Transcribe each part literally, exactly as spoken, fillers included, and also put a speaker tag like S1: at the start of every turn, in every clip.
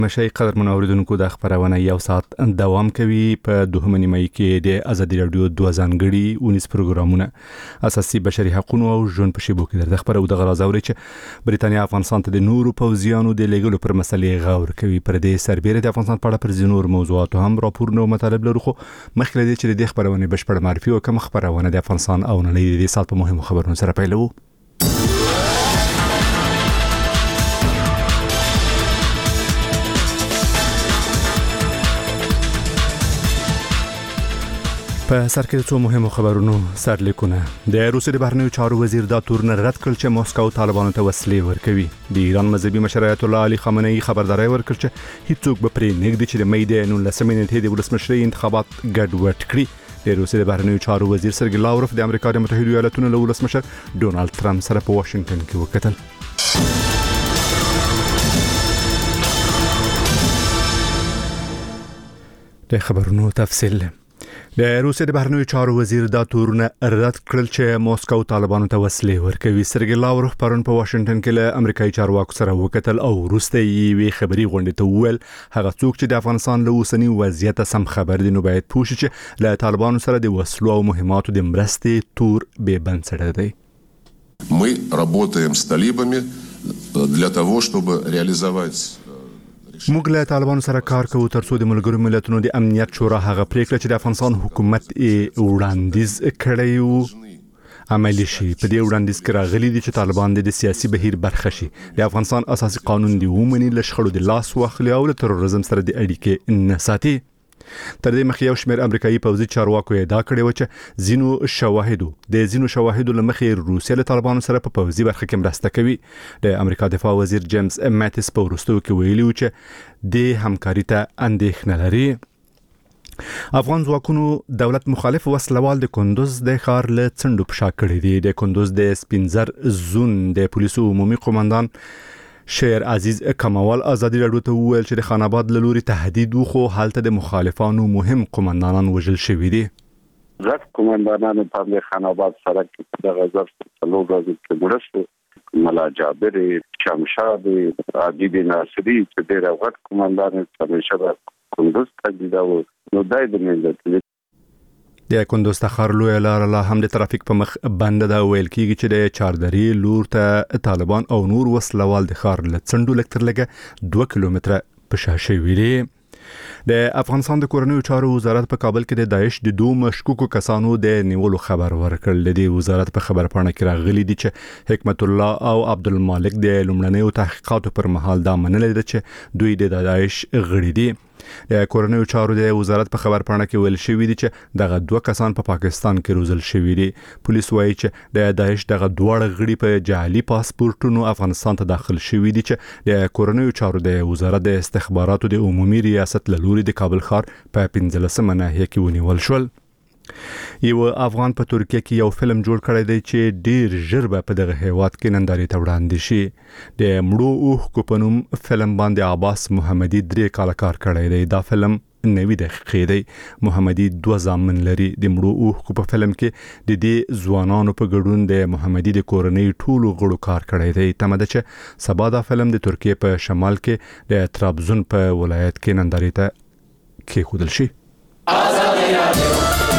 S1: مشای قدر منوریدونکو د خبرونه یو ساعت دوام کوي په دوهمه نیمه کې د ازادي رادیو دوه ځانګړي اونیس پروګرامونه اساسي بشري حقوقو او ژوند په شیبو کې د خبرو د غرازوري چې بریتانیا افغانستان ته د نورو پوځیانو د لګلو پر مسلې غور کوي پر دې سربېره د افغانستان په اړه پر ځینور موضوعاتو هم راپورونه او مطالب لرو خو مخکې لري چې د خبرونه بشپړ معرفي او کوم خبرونه د افغانستان او نړۍ د سات په مهمو خبرونو سره پیلو. په سر کې څو مهمو خبرونو سرلیکونه. د روسیې د بهرنیو چارو وزیر دا تورن رد کړ چې مسکو طالبانو ته وسلې ورکوي. د ایران مذهبي مشر آیت الله علي خامنه‌ای خبرداري ورکړه چې هیڅوک به پرې نږدې چې د مې د نولسمې نیټې د ولسمشرۍ انتخابات ګډوډ کړي. د روسیې د بهرنیو چارو وزیر سرګی لاوروف د امریکا د متحده ایالاتونو له ولسمشر ډونالد ټرمپ سره په واشنگټن کې وکتل. د خبرونو تفصیل. د روسیې د بهرنیو چارو وزیر دا تورونه رد کړل چې مسکو طالبانو ته وسلې ورکوي. سرګی لاوروف پرون په واشنگټن کې له امریکایي چارواکو سره وکتل او روسته یې خبري غونډه ته وویل هغه څوک چې د افغانستان له اوسنی وضعیت سم خبر دي نو باید پوه شي چې له طالبانو سره د وسلو او مهماتو د مرستې تور به بنسټ دی.
S2: Мы работаем с талибами для того, чтобы реализовать
S1: موږ له طالبانو سره کار کوو ترڅو د ملګرو ملتونو د امنیت شورا هغه پریکړه چې د افغانستان حکومت یې وړاندیز کړی و عملي شي. په دې وړاندیز کې راغلي دي چې طالبان د سیاسي بهیر برخه شي، د افغانستان اساسي قانون دی ومني، له شخړو د لاس واخلي او له تروریزم سره د اړیکې نه ساتي. تر دې مخکې یو شمېر امریکایي پوځي چارواکو ادعا کړې و چې زینو شواهدو د زینو شواهدو لمخې روسیه له طالبانو سره په پوځي برخه کې مرسته کوي. د امریکا دفاع وزیر جیمز ماتیس په وروستیو کې ویلي و چې د همکاري ته اندېښنه لري. افغان ځواکونو دولت مخالف وسلوال د کندوز د ښار له څنډو په شا کړی دی. د کندوز د سپینزر زون د پولیسو عمومي قومندان شیر عزیز کمال ازادي رادیو ته وویل چې د خان آباد له لوري تهدید وخو حالت د مخالفانو مهم قومندانان وژل شوي دي.
S3: زړه قومندانانو په خان آباد سره کې د غزر څلور ورځې کې ګړسته ملا جابر شمشاد عادی ناصری چې ډېر وخت قومندان همیشه کندوز ته دی نو دای د ملت
S1: د کندوز ته ښار لوی لار لا هم د ترافیک په مخ بند دا ویل کیږي چې د چاردري لور ته طالبان او نور وسلوال د ښار له څنډو لکتر لګه دوه کیلومتره په شا شوي دي. د افغانستان د کورنیو چارو وزارت په کابل کې د داعش د دوه مشکوکو کسانو د نیولو خبر ورکړل. د وزارت په خبر پاڼه کې راغلي دي چې حکمت الله او عبدالمالک د لومړنیو تحقیقاتو پر مهال دا منل دي چې دوی د داعش غړي دي. د کورنیو چارو د وزارت په خبر پاڼه کې ویل شوی دی چې دغه دوه کسان په پا پاکستان کې روزل شوی دي. پولیس وایي چې د داعش دغه دوه غړي په جعلي پاسپورتونو افغانستان ته داخل شوی دي چې د کورنیو چارو د وزارت د استخباراتو د عمومي ریاست له لوري د کابل ښار په پنځلسمه ناحیه کې ونیول شول. یو افغان په ترکیه کې یو فلم جوړ کړی دی چې ډیر ژر به په دغه هیواد کې نندارې ته وړاندې شي. د مړو اوښ کو په نوم فلم باندې عباس محمدي درې کاله کار کړی دی. دا فلم نوي دقیقې دی. محمدي دوه ضامن لري. د مړو اوښ کو په فلم کې د دې ځوانانو په ګډون د محمدي د کورنۍ ټولو غړو کار کړی دی. تمه ده چې سبا دا فلم د ترکیه په شمال کې د ترابزون په ولایت کې نندارې ته کېښودل شي. آزادي رادیو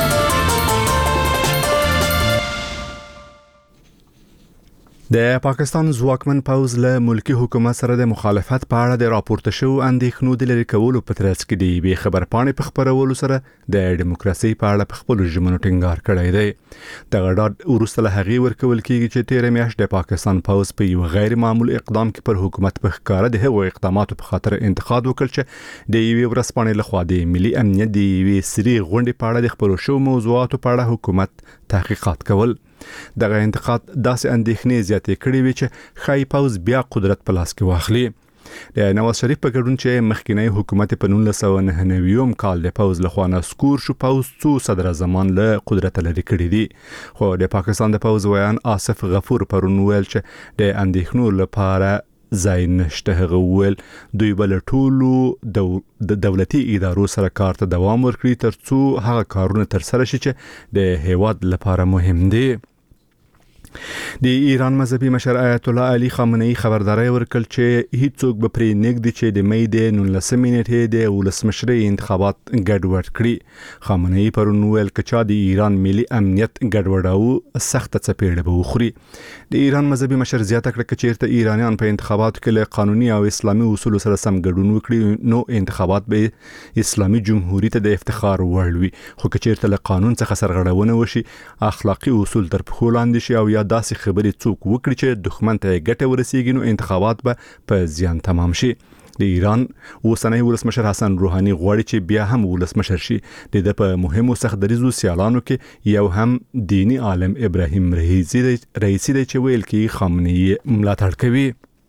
S1: د پاکستان ځواکمن پوځ له ملکی حکومت سره د مخالفت په اړه د راپورته شو اندېښنو د لري کولو په ترڅ کې دی به خبر پاڼې په خبرولو سره د دیموکراسي په اړه په خپل ژمنو ټینګار کړی دی. د غډاډ ورسته له هغې ورکول کېږي چې تیر میاشت د پاکستان پوځ په یو غیر معمول اقدام کې پر حکومت په ښکار د هغو اقداماتو په خاطر انتقاد وکړ چې د یوې ورځپاڼې لخوا د ملي امنیت د یوې سری غونډې په اړه د خبرو شو موضوعاتو په اړه حکومت تحقیقات کول. دغه انتقاد داسې اندېښنې زیاتې کړې وي چې ښایي پوځ بیا قدرت په لاس کې واخلي. د نواز شریف په ګډون چې مخکینی حکومت په نولس سوه نهه نوي کال د پوځ لخوا نسکور شو، پوځ څو صدر زمان له قدرت لري کړی دي. خو د پاکستان د پوځ ویان آصف غفور پرون ویل چې د اندېښنو لپاره ځای نشته. هغه ویل دوی بل ټولو د دولتي ادارو سره کار ته دوام ورکړي ترڅو هغه کارونه تر سره شي چې د هیواد لپاره مهم دي. د ایران مذهبي مشر آیت الله علي خامنه‌ای خبرداري ورکړ چې هیڅوک به پرې نګدي چې د مې د نولسمې نیټې د ولسمشرۍ انتخابات ګډوډ کړي. خامنه‌ای پرون ویل چې د ایران ملي امنیت ګډوډاو سخت څپېړه به وخوري. د ایران مذهبي مشر زیاته کړه چې چیرته ایرانیان په انتخاباتو کې له قانوني او اسلامي اصول سره سم ګډون وکړي نو انتخابات به اسلامي جمهوریت ته د افتخار وړ وي، خو که چیرته له قانون څخه سرغړونه وشي اخلاقی اصول تر پښو لاندې شي او یا داسې خبرې څوک وکړي چې دښمن ته ګټه ورسیږي نو انتخابات به په زیان تمام شي. د ایران اوسنی ولسمشر حسن روحاني غواړي چې بیا هم ولسمشر شي. د په مهمو سخت دریزو سیالانو کې یو هم دینی عالم ابراهیم رئیسی رئیسی دی چې ویل کې خامنه‌ای ملاتړ کوي.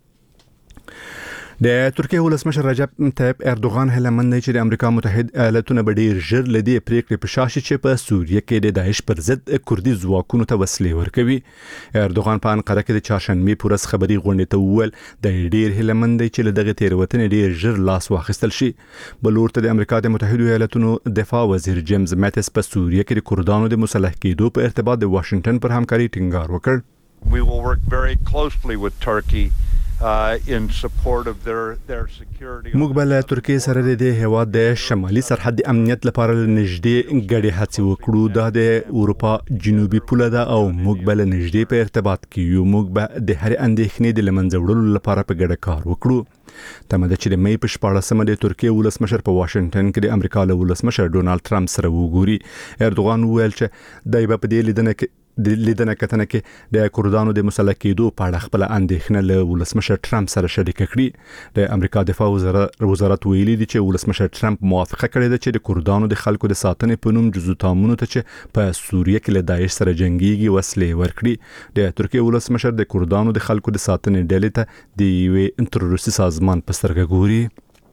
S1: د ترکیه ولسمشر رجب طیب اردوغان هله مند چې د امریکا متحده ایالاتونو به ډیر ژر لدی پریکړې په شاشه چې په سوریه کې د داعش پر ضد کوردي ځواکونو ته وسلې ورکوي. اردوغان په انقره کې د چهارشنبه پورس خبري غونډه ته وویل د ډیر هله مند چې له دغه تیروتنې ډیر ژر لاس واخیستل شي. بلور ته د امریکا د متحده ایالاتونو دفاع وزیر جیمز ماتس په سوریه کې د کوردانو د مسلح کېدو په ارتباط د واشنگټن پر همکاري ټینګار وکړ.
S4: We will work very closely with Turkey Uh, in support of their their security.
S1: موږ به له ترکیه سره د هیواد د شمالي سرحد امنیت لپاره نږدې ګډې هڅې وکړو. دا د اروپا جنوبي پوله ده او موږ به له نږدې په ارتباط کې یو. موږ به د هر اندېښنې د لمنځه وړلو لپاره په ګډه کار وکړو. تمه ده چې د مې په شپاړلسمه د ترکیه ولسمشر په واشنگټن کې د امریکا له ولسمشر ډونالد ټرمپ سره وګوري. اردوغان ویل چې دای په دې لیدنه کې د لیدنه کتنه کې د کوردانو د مسلح کېدو په اړه خپل اندېښنه له ولسمشر ټرمپ سره شریک کړي. د امریکا دفاع وزارت ویلي دی چې ولسمشر ټرمپ موافقه کړې ده چې د کوردانو د خلکو د ساتنې په نوم جزو تامونو ته چې په سوریه کې له داعش سره جنگيږي وسلې ورکړي. د ترکیه ولسمشر د کوردانو د خلکو د ساتنې ډلې ته د یو تروریستي سازمان په سترګه ګوري.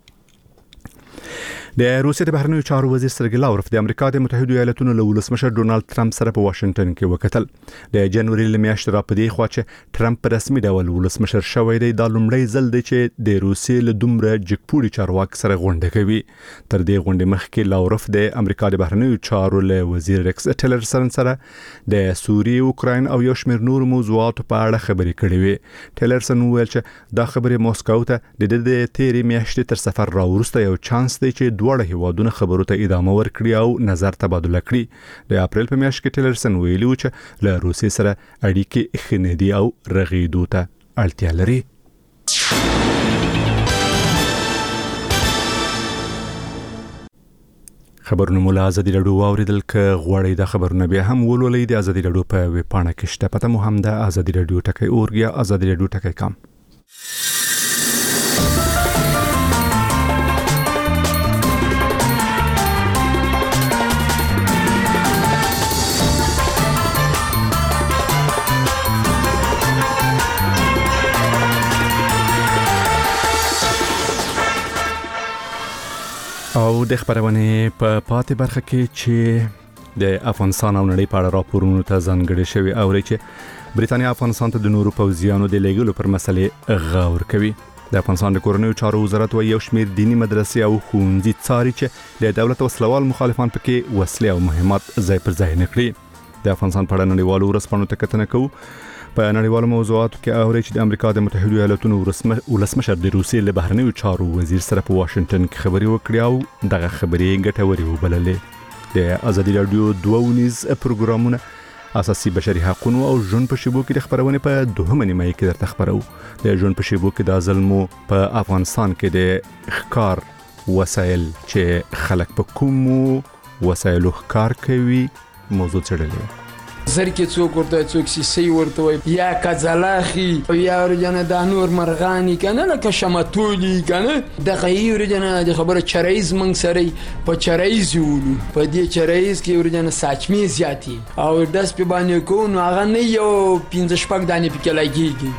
S1: د روسیې د بهرنیو چارو وزیر سرګی لاوروف د امریکا د متحده ایالاتونو له ولسمشر ډونالد ټرمپ سره په واشنگټن کې وکتل. د جنوري له میاشتې را پدې خوا چې ټرمپ په رسمي ډول ولسمشر شوی دی. دا لومړی ځل دی چې د روسیې له دومره جګپوړي چارواکي سره غونډه کوي. تر دې غونډې مخکې لاوروف د امریکا د بهرنیو چارو له وزیر ریکس ټیلرسن سره د سوریې، اوکراین او یو شمېر نور موضوعاتو په اړه خبرې کړې وې. ټیلرسن وویل چې دا خبرې موسکو ته د دې تیرې میاشتې تر سفر راوروسته یو چانس دی چې دواړه هیوادونه خبرو ته ادامه ورکړي او نظر تبادله کړي. د اپریل په میاشت کې ټیلرسن ویلي و چې له روسیې سره اړیکې ښه نه دي او رغېدو ته اړتیا لري. خبرونه مولا ازادي رادیو واوریدل ک غوړې د خبرونه به هم ولولې د ازادي رادیو په ویب پاڼه کې شته. پته مو هم د ازادي رادیو ټکی اورګیا ازادي رادیو ټکی کام. او د خبرونه په پاتې برخه کې چې د افغانستان او نړۍ په اړه راپورونو ته ځانګړي شوی او چې بریتانیا افغانستان ته د نورو پوځیانو د لېږلو پر مسلې غور کوي. د افغانستان د کورنیو چارو وزارت و یو شمېر دینی مدرسې او ښوونځي څاري چې د دولت وسلوال مخالفان پکې وسلې او مهمات ځای پر ځای نه کړي. د افغانستان په اړه نړیوالو ورځپاڼو ته کتنه کوو. په نړیوالو موضوعاتو کې اوري چې د امریکا د متحده ایالاتونو ولسمشر د روسیې له بهرنیو چارو وزیر سره په واشنگټن کې خبري وکړې او دغه خبرې ګټورې وبللې. د ازادي رادیو دوه ونیز پروګرامونه اساسي بشري حقوقو او ژوند په شیبو کې د خبرونه په دوهمه نیمه کې درته خبرو. د ژوند په شیبو کې د ظلمو په افغانستان کې د ښکار وسایل چې خلک په کومو وسایلو ښکار کوي موضوع څېړلې.
S5: زرکې څوک ورته څوک سیسي ورته وي یا کځلاخي یا ورجنه د نور مرغانی کنه لکه شمتولی کنه د غیر ورجنه د خبره چرایز من سره په چرایز ولو په دې چرایز کې ورجنه ساچمي زیاتی او داس په باندې کو نو هغه نه یو پنځه شپږ دانې پکې لګيږي.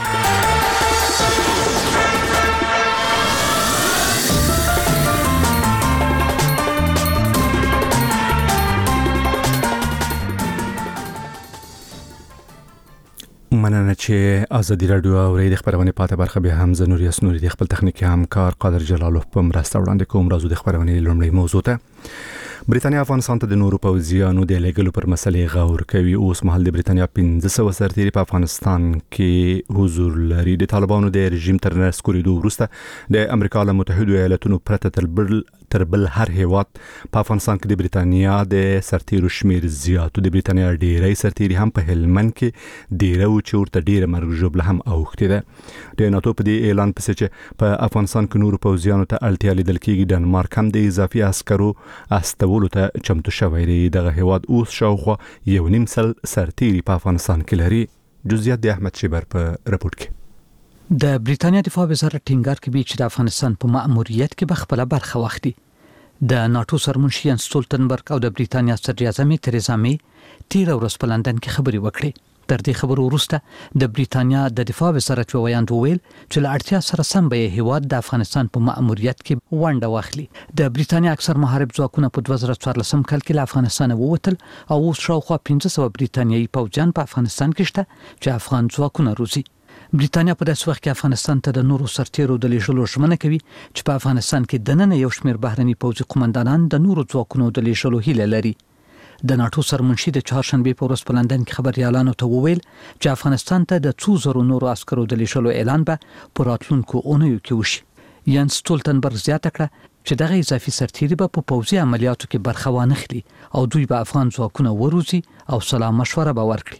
S1: مننه چې ازادي رادیو اوري د خبرونه پاتې برخه به هم زنوري اسنوري د خپل تخنیکی همکار قادر جلالوف په مرسته وړاندې کوم راځو د خبرونه لومړی موضوع ته. برېټانیا افغانستان ته د نورو پوځیانو د لېږلو پر مسلې غور کوي. اوس مهال د برېټانیا پنځه سوه سرتیري په افغانستان کې حضور لري. د طالبانو د رژیم تر نسکورېدو وروسته د امریکا له متحدو ایالاتونو پرته تر بل تر بل هر هیواد په افغانستان کې د برېټانیا د سرتیرو شمیر زیاتو. د برېټانیا ډېری سرتیري هم په هلمند کې ډېره و چې ورته ډېره مرګ ژوبله هم اوښتې ده. د ناتو په دې اعلان پسې چې په افغانستان کې نورو پوځیانو ته اړتیا لیدل کېږي، ډنمارک هم د اضافي عسکرو استولو ته چمتو شوی دی. دغه هیواد اوس شاوخوا یو نیم سل سرتیري په افغانستان کې لري. جزئیات د احمد شیبر په رپورټ کې.
S6: د برېټانیا دفاع وزارت ټینګار کوي چې د افغانستان په مأموریت کې به خپله برخه واخلي. د ناتو سرمنشي یانس سټولټنبرګ او د برېټانیا صدر اعظم تریزا مې تیر ورځ په لندن کې خبرې وکړې. تر دې خبرو وروسته د برېټانیا د دفاع وزارت ویاند وویل چې له اړتیا سره سم به هیواد د افغانستان په مأموریت کې ونډه واخلي. د برېټانیا اکثر محارب ځواکونه په دوه زره څوارلسم کال کې له افغانستان ووتل او اوس شاوخوا پنځه سوه برېټانیایي پوځیان په افغانستان کې شته چې افغان ځواکونه روزي. برېټانیا په داسې وخت کې افغانستان ته د نورو سرتیرو د لېږلو ژمنه کوي چې په افغانستان کې دننه یو شمېر بهرني پوځي قومندانان د نورو ځواکونو د لېږلو هیله لري. د ناتو سرمنشي د چهارشنبې په ورځ په لندن کې خبريالانو ته وویل چې افغانستان ته د څو زرو نورو عسکرو د لېږلو اعلان به په راتلونکو اونیو کې وشي. یانس سټولټنبرګ زیاته کړه چې دغه اضافي سرتیري به په پوځي عملیاتو کې برخه وانخلي او دوی به افغان ځواکونه وروزي او سلا مشوره به ورکړي.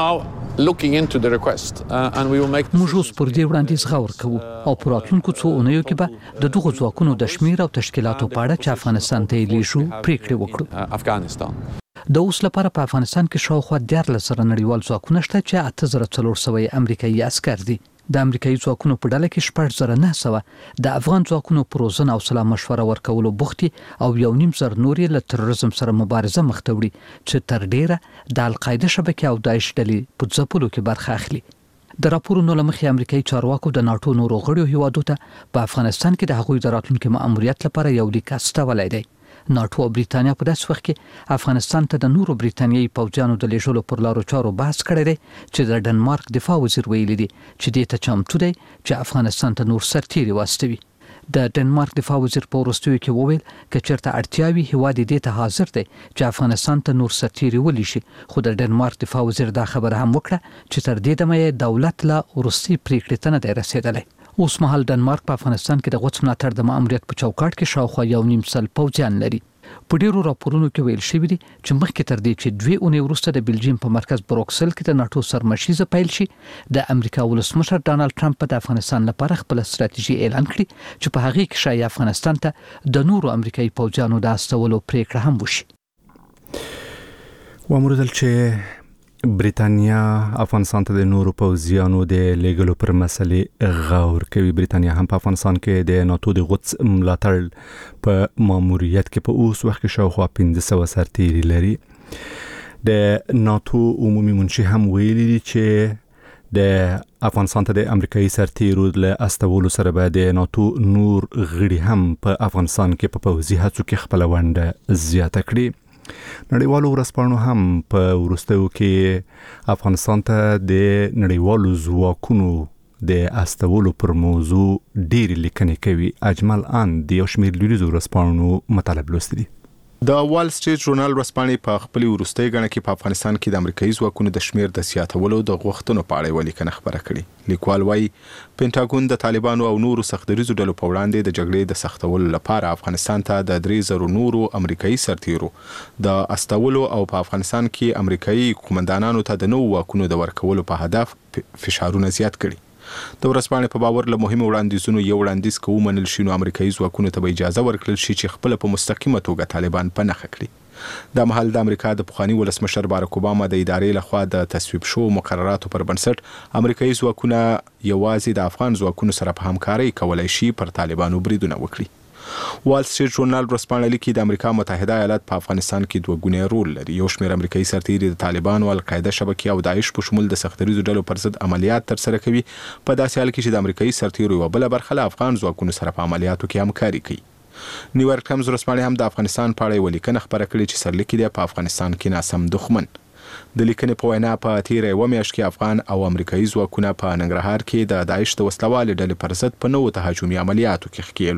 S6: موږ اوس پر دې وړاندیز غور کوو او په راتلونکو څو اونیو کې به د دغو ځواکونو د شمیر او تشکیلاتو په اړه چې افغانستان ته یې لیږو پریکړې وکړو. د اوس لپاره په افغانستان کې شاوخوا دیارلس زره نړیوال ځواکونه شته چې اته زره څلور سوه امریکایي عسکر دي. د امریکایي ځواکونو په ډله کې شپږ زره نه سوه د افغان ځواکونو پر روزنه او سلا مشوره ورکولو بوختي او یو نیم زر نور له تروریزم سره مبارزه مخ ته وړي چې تر ډیره د القاعده شبکې او داعش ډلې په ځپلو کې برخه اخلي. د راپورونو له مخې امریکایي چارواکو د ناتو نورو غړیو هیوادو ته په افغانستان کې د هغوی د راتلونکي مأموریت لپاره یو لیک استولی دی. ناتو او برېټانیا په داسې وخت کې افغانستان ته د نورو برېټانیایي پوځیانو د لېږلو پر لارو چارو بحث کړی دی چې د ډنمارک دفاع وزیر ویلي دي چې دې ته چمتو دی چې افغانستان ته نور سرتیري واستوي. د ډنمارک دفاع وزیر په وروستیو کې وویل که چېرته اړتیا وي هیواد دې ته حاضر دی چې افغانستان ته نور سرتیري ولیږي. خو د ډنمارک دفاع وزیر دا خبره هم وکړه چې تر دې دمه یې دولت له وروستۍ پریکړې ته نه دی رسېدلی. اوس مهال ډنمارک په افغانستان کې د غوڅ ملاتړ د مأموریت په چوکاټ کې شاوخوا یو نیم سل پوځیان لري. په ډیرو راپورونو کې ویل شوی دی چې مخکې تر دې چې دوی اونۍ وروسته د بلجیم په مرکز بروکسل کې د ناتو سرمشیزه پیل شي د امریکا ولسمشر ډانلډ ټرمپ د افغانستان لپاره خپل ستراتیژي اعلان کړي چې په هغه کې شایي افغانستان ته د نورو امریکایي پوځیانو د استولو پریکړه هم وشي. وامردل چې برېټانیا افغانستان ته د نورو پوځیانو د لېږلو پر مسلې غور کوي. برېټانیا هم په افغانستان کې د ناتو د غوڅ ملاتړ په ماموریت کې په اوس وخت کې شاوخوا پنځه سوه سرتیري لري. د ناتو عمومي منشي هم ویلي دي چې د افغانستان ته د امریکایي سرتیرو له استولو سره به د ناتو نور غړي هم په افغانستان کې په پوځي هڅو کې خپله ونډه زیاته کړي. نړیوالو ورځپاڼو هم په وروستیو کې افغانستان ته د نړیوالو ځواکونو د استولو پر موضوع ډېرې لیکنې کوي. اجمل ان د یو شمېر لویدیځو ورځپاڼو مطالب لوستي دي.
S7: د وال سټریټ ژورنال ورځپاڼې په خپل وروستۍ غاڼه کې په افغانستان کې د امریکایي ځواکونو د شمیر د زیاتولو د غوښتنو په اړه یوه لیکنه خپره کړې. لیکوال وایي پینټاګون د طالبانو او نورو سختدریزو ډلو په وړاندې د جګړې د سختولو لپاره افغانستان ته د درې زرو نورو امریکایي سرتیرو د استولو او په افغانستان کې امریکایي قومندانانو ته د نوو واکونو د ورکولو په هدف فشارونه زیات کړي. د ورځپاڼې په باور له مهمو وړاندیزونو یو وړاندیز که ومنل شي نو امریکایي ځواکونو ته به اجازه ورکړل شي چې خپله په مستقیمه توګه طالبان په نښه کړي. دا مهال د امریکا د پخواني ولسمشر بارک اوباما د ادارې لخوا د تصویب شوو مقرراتو پر بنسټ امریکایي ځواکونه یوازې د افغان ځواکونو سره په همکارۍ کولی شي پر طالبانو بریدونه وکړي. وال سټریټ ژورنال ورځپاڼه لیکي د امریکا متحده ایالات په افغانستان کې دوه ګونی رول لري. یو شمېر امریکایي سرتیري د طالبانو، القاعده شبکې او داعش په شمول د سختدریزو ډلو پر ضد عملیات ترسره کوي. په داسې حال کې چې د امریکایي سرتیرو یوه بله برخه له افغان ځواکونو سره په عملیاتو کې همکاري کوي. نیویارک ټایمز ورځپاڼې هم د افغانستان په اړه یوه لیکنه خپره کړې چې سرلیکي دی په افغانستان کې ناسم دښمن. د لیکنې په وینا په تیره یوه میاشت کې افغان او امریکایي ځواکونه په ننګرهار کې د داعش د وسلوالې ډلې پر ضد په نوو تهاجمي عملیاتو کې ښکېل وو.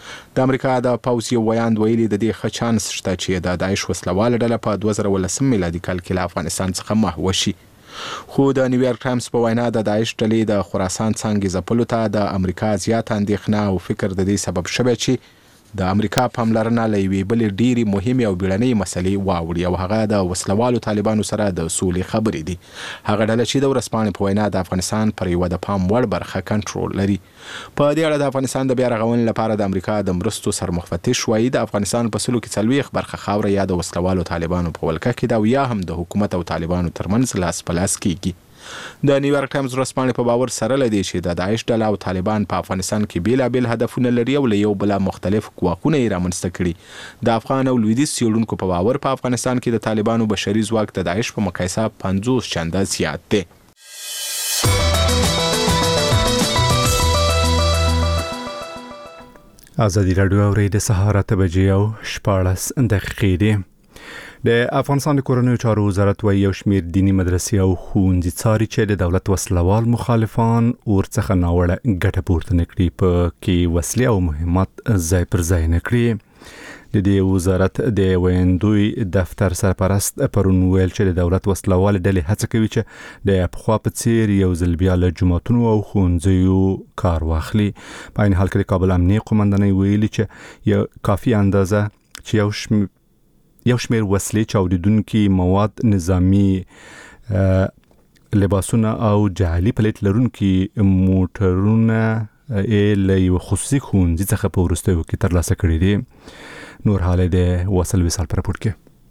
S7: د امریکا د پوځ یو ویاند ویلي د دې ښه چانس شته چې د داعش وسلواله ډله په دوه زره ولسم میلادي کال کې له افغانستان څخه محو شي. خو د نیویارک ټایمز په وینا د داعش ډلې د خراسان څانګې ځپلو ته د امریکا زیاته اندېښنه او فکر د دې سبب شوی چې د امریکا پاملرنه له یوې بلې ډېرې مهمې او بیړنۍ مسلې واوړي او هغه د وسلوالو طالبانو سره د سولې خبرې دي. هغه ډله چې د ورځپاڼې په وینا د افغانستان پر یوه د پام وړ برخه کنټرول لري. په دې اړه د افغانستان د بیا رغونې لپاره د امریکا د مرستو سرمخفتش وایي د افغانستان په سلو کې څلوېښت برخه خاوره یا د وسلوالو طالبانو په ولکه کې ده او یا هم د حکومت او طالبانو ترمنځ لاس په لاس کېږي. د نیویارک ټایمز ورځپاڼې په باور سره لدی چې د داعش ډله او طالبان په افغانستان کې بیلابیل هدفونه لري او له یو بل مختلف ګواښونه یې رامنځته کړي. د افغان او لویدیځ څېړونکو په باور په افغانستان کې د طالبانو بشري ځواک د داعش په مقایسه پنځوس چنده زیات دی.
S1: ازادي راډیو اوري د سهار اته بجې او شپاړس دقیقې دي. د افغانستان د کورنیو چارو وزارت وايي یو شمېر دیني مدرسې او ښوونځي څاري چې د دولت وسلوال مخالفان ورڅخه ناوړه ګټه پورته نه کړي، په کې وسلې او مهمات ځای پر ځای نه کړي. د دې وزارت د ویندوی دفتر سرپرست پرون ویل چې د دولت وسلوال ډلې هڅه کوي چې د پخوا په څیر یو ځل بیا له جوماتونو او ښوونځیو کار واخلي. په عین حال کې د کابل امنیه قومندانۍ ویلي چې یو کافي اندازه چې یو شمېر یو شمېر وسلې، چاودیدونکي مواد، نظامی لباسونه او جعلي پلیټ لرونکي موټرونه له یو خصوصي ښوونځي څخه په وروستیو کې ترلاسه کړي دي. نور حال د وصل وصال پر راپورټ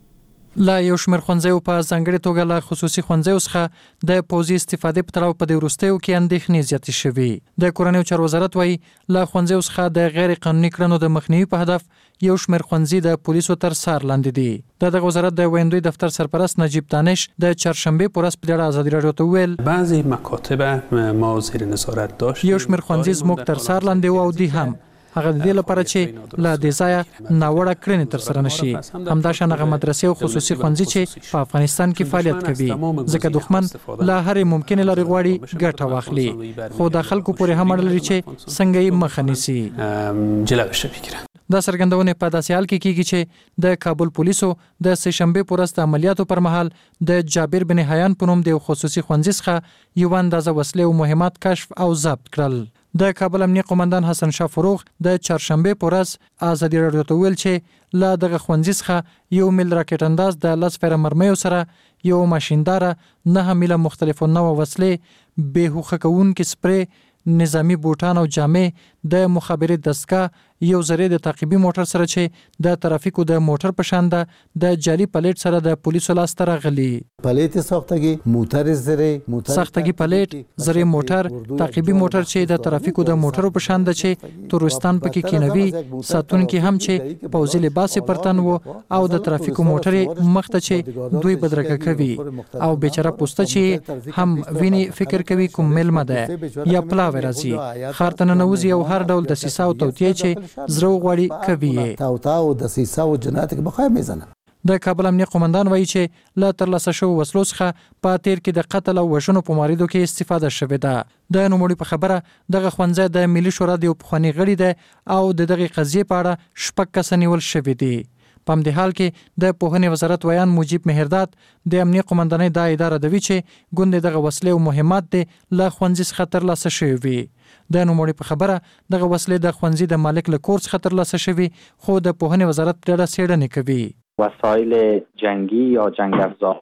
S1: کې
S8: لا یو شمېر ښوونځیو په ځانګړې توګه له خصوصي ښوونځیو څخه د پوځي استفادې په تړاو په دې وروستیو کې اندېښنې زیاتې شوې. د کورنیو چارو وزارت وايي له ښوونځیو څخه د غیر قانوني کړنو د مخنیوي په هدف یو شمېر ښوونځي د پولیسو تر څار لاندې دي. د دغه وزارت د ویندوی دفتر سرپرست نجیب دانش د چهارشنبه پر ورځ په اړه ازادي راډیو ته ویل
S9: بعضی مکاتب ما زیر نظارت داشت
S8: یو شمېر ښوونځي زموږ تر څار لاندې و او دی هم هغه د دې لپاره چې له دې ځایه ناوړه کړنې ترسره نشي. همداشان هغه مدرسې او خصوصي ښوونځي چې په افغانستان کې فعالیت کوي ځکه دښمن له هرې ممکنې لارې غواړي ګټه واخلي، خو د خلکو پورې هم اړه لري چې څنګه یې مخه نیسي.
S9: جلوش بگیرن.
S8: دا څرګندونه په داسې حال کې کیږي چې د کابل پولیسو د سه شنبه پر ورځ د عملیاتو پر مهال د جابر بن حیان په نوم د خصوصي ښوونځي څخه یو اندازه وسلې او مهمات کشف او ضبط کړل. د کابل امنیه قومندان حسن شاه فروغ د چهارشنبه پر ورځ ازادي راډیو ته ویل چې لا دغه ښوونځي څخه یو میل راکټ انداز د لس فیره مرمیو سره یو ماشیندار نه میله مختلفو نوع وسلې، به هوښه کوونکي سپری، نظامی بوټان او جامې، د مخابرې دستگاه، یو زری د تعقیبي موټر سره چې د ترافیکو د موټر په شان ده، د جعلي پلیټ سره د پولیسو لاس ته راغلي.
S10: پلیټ ساختگی موټر زری موټر
S8: ساختگی پلیټ زری موټر تعقیبي موټر چې د ترافیکو د موټرو په شان ده چې تورستان پکې کینوي، ساتونکي هم چې پوځي لباس پرتن وو او د ترافیکو موټر مخته چې دوی بدرګه کوي او بیچاره پوسټه چې هم ویني فکر کوي کوم ملمه ده یا پلاوی راځي خارتنه نوځي او هر ډول د سیسا او توتیه چې زرو غوړي کوي
S10: تاو تاو د سیسا او جنات کې بخای میزنه.
S8: د کابل امنیه قومندان وایي چې لا ترلاسه شو وسلو څخه په تیر کې د قتل او وژنو په ماریدو کې استفاده شوې ده. د نوموړي په خبره دغه ښوونځی د ملي شورا د یو پخواني غړي ده او د دغه قضیې په اړه شپږ کسه نیول شوي دي. په همدې حال کې د پوهنې وزارت ویان مجیب مهرداد د امنیه قومندانۍ دا اداره دوي چې ګوندې دغه وسلې او مهمات دي له ښوونځي څخه ترلاسه شوي وي. د نوموړي په خبره دغه وسلې د ښوونځي د مالک له کور څخه ترلاسه شوي، خو د پوهنې وزارت ډېره څېړنې کوي.
S11: وسایل جنگی یا جنگ افزار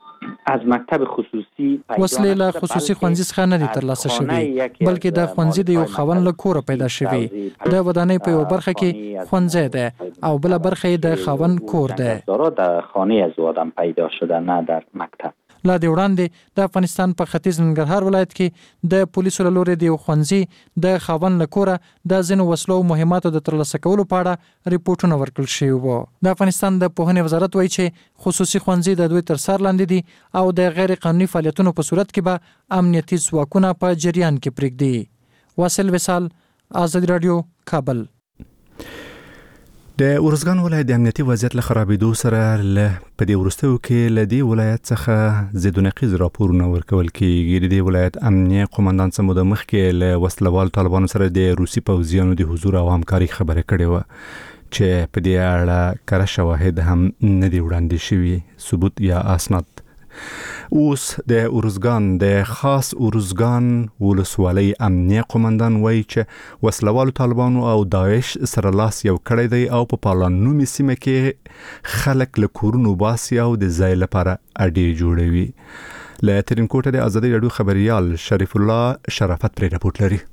S11: از مکتب خصوصي
S8: وسلې له خصوصي ښوونځي څخه نه دي ترلاسه شوي، بلکې د ښوونځي د یو خاوند له کوره پیدا شوي. د ودانۍ په یو برخه کې ښوونځی ده او بله برخه یې د خاوند کور ده.
S11: در خانه از آدم پیدا شده نه در مکتب.
S8: لا د وړاندې د افغانستان په ختیځ ننګرهار ولایت کې د پولیسو له لوري د یو ښوونځي د خاوند له کوره د ځینو وسلو او مهماتو د ترلاسه کولو په اړه ریپورټونه ورکړل شوي وو. د افغانستان د پوهنې وزارت وایي چې خصوصي ښوونځي د دوی تر څار لاندې دي او د غیر قانوني فعالیتونو په صورت کې به امنیتي ځواکونه په جریان کې پرېږدي. واصل وصال، ازادي راډیو، کابل.
S1: د ارزګان ولایت د امنیتي وضعیت له خرابېدو سره له په دې وروستیو کې له دې ولایت څخه ضد نقیض راپورونه ورکول کېږي. د دې ولایت امنیه قومندان څه موده مخکې له وسلوال طالبانو سره د روسي پوځیانو د حضور او همکاري خبره کړې وه چې په دې اړه کره شواهد هم نه دي وړاندې شوي، ثبوت یا اسناد. اوس د ارزګان د خاص ارزګان ولسوالۍ امنیه قومندان وایي چې وسلوالو طالبانو او داعش سره لاس یو کړی دی او په پالان نومي سیمه کې خلک له کورونو باسي او د ځای لپاره اډې جوړوي. له ترینکوټه د ازادي راډیو خبريال شریف الله شرافت پر راپورټ لري.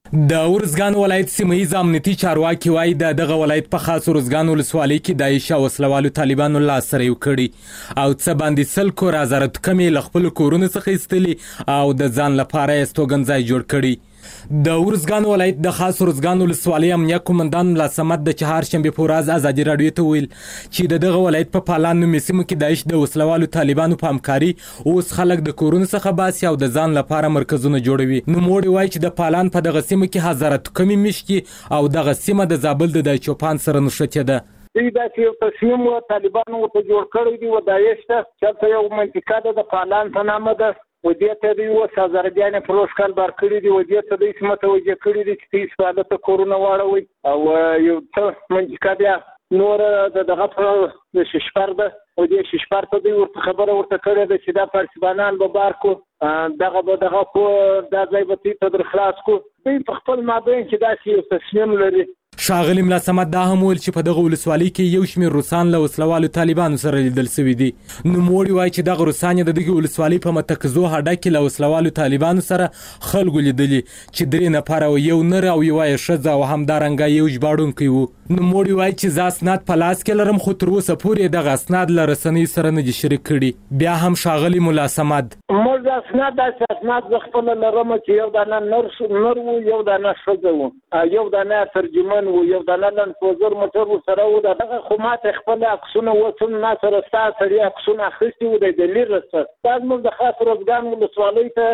S12: د ارزګان ولایت سیمه‌یز امنیتي چارواکي وایي د دغه ولایت په خاص ارزګان ولسوالۍ کې داعش او وسلوالو طالبانو لاس سره یو کړي او څه باندې سل کور ازارت کمې له خپل کورونو څخه ایستلي او د ځان لپاره یې استوګنځای جوړ کړي. د ارزګان ولایت د خاص ارزګان ولسوالۍ امنیه قومندان ملا صمد د چهارشنبه په ورځ ازادي راډیو ته ویل چې د دغه ولایت په پالان نومي سیمه کې داعش د وسلوالو طالبانو په همکاري اوس خلک د کورونو څخه باسي او د ځان لپاره مرکزونه جوړوي. نو موړي وایي چې د پالان په دغه سیمه کې هزارت کمی مشکي او دغه سیمه د زابل د دایچوپان سره نښتې ده.
S13: دوی دا چې یو تصمیم و طالبانو ورته جوړ کړی دی و داعش ته چې یو منطقه ده د پالان په نامه ده و دې ته دوی اوس هزارګیانې پروش کال بار کړي دي و دې ته دوی متوجه کړي دي چې دوی سپاده ته کورونه واړوي او یو څه منطقه بیا نور د دغه په د ششپر ده او دې ششپر ته دوی ورته خبره ورته کړې ده چې دا فارسیبانان به بار کو دغه به دغه کو دا ځای به تی ته در خلاص کو. دوی په خپل مابین کې داسې یو تصمیم لري.
S12: ښاغلي ملا صمد دا هم ویل چې په دغه ولسوالۍ کې یو شمېر روسان له وسلوالو طالبانو سره لیدل سوي دي. نوموړي وایي چې دغه روسان د دغه ولسوالۍ په متکزو هډه کې له وسلوالو طالبانو سره خلکو لیدلي چې درې نفره یو نر او یوه ښځه او همدارنګه یو ژباړونکی و. نوموړي وایي چې زه اسناد په لاس کې لرم خو تر اوسه پورې دغه اسناد له رسنیو سره نه دي شریک کړي. بیا هم ښاغلي ملا صمد
S13: موږ اسناد داسې اسناد زه خپله لرم چې یو دانه نر و یو دانه ښځه و یو دانه ترجمان و یو دانه لنډپوزر موټر ورسره و. دغه خو ماته خپل عکسونه وڅون ما سره ستا سړي عکسونه اخیستي و د دلیل رسه دا زموږ د خاص ارزګان ولسوالۍ ته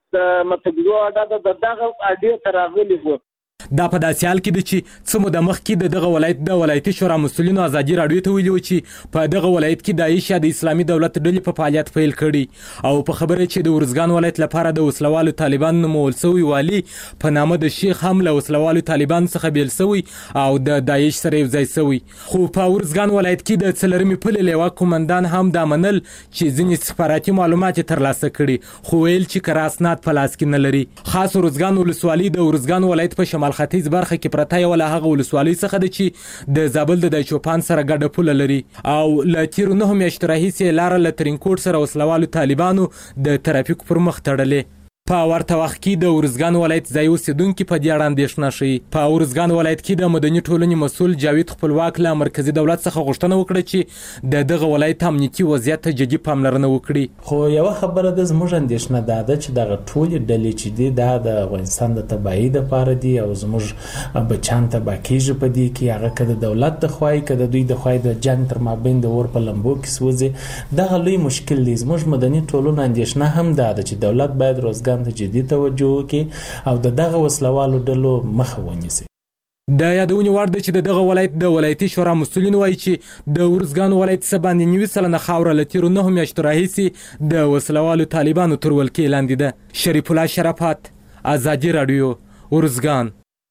S13: د متکزو اډه د دغه اډې ته راغلي وو.
S12: دا په داسې حال کې ده چې څه موده مخکې د دغه ولایت د ولایتي شورا مسؤلینو ازادي راډیو ته ویلي و چې په دغه ولایت کې داعش یا د اسلامي دولت ډلې په فعالیت پیل کړي او په خبره چې د ارزګان ولایت لپاره د وسلوالو طالبانو نومول سوی والي په نامه د شیخ هم له وسلوالو طالبانو څخه بیل سوی او د داعش سره یو ځای سوی. خو په ارزګان ولایت کې د څلرمې پلې لیوا قومندان هم دا منل چې ځینې استخباراتي معلومات یې ترلاسه کړي خو ویل چې کره اسناد په لاس کې نه لري. خاص ارزګان ولسوالۍ د ارزګان ولایت په شمال ختیځ برخه کې پرته یو له هغه ولسوالۍ څخه ده چې د زابل د دایچوپان سره ګډه پوله لري او له تیرو نهو میاشتو راهیسې لاره له ترینکوټ سره وسلوالو طالبانو د ترافیکو پر مخ تړلې. په ورته وخت کې د ارزګان ولایت ځای اوسیدونکي په دې اړه اندېښنه ښیي. په ارزګان ولایت کې د مدني ټولنې مسؤل جاوید خپلواک له مرکزي دولت څخه غوښتنه وکړه چې د دغه ولایت امنیتي وضعیت ته جدي پاملرنه وکړي.
S14: خو یوه خبره ده زموږ اندېښنه دا ده چې دغه ټولې ډلې چې دي دا د افغانستان د تباهي دپاره دي او زموږ بچیان تباه کېږي په دې کې هغه که د دولت د خوا که د دوی د خوا د جنګ تر مابین د اور په لمبو کې سوځي دغه لوی مشکل دی. زموږ مدني ټولنه اندېښنه هم دا ده چې دولت باید روزګان ته جدي توجه وکړي او د دغه وسلوالو ډلو مخه ونیسي.
S12: د یادونې وړ ده چې د دغه ولایت د ولایتي شورا مسؤلین وایي چې د ارزګان ولایت څه باندې نوي سلنه خاوره له تیرو نهو میاشتو راهیسې د وسلوالو طالبانو تر ولکې لاندې ده. شریف الله شرافت، ازادي راډیو، ارزګان.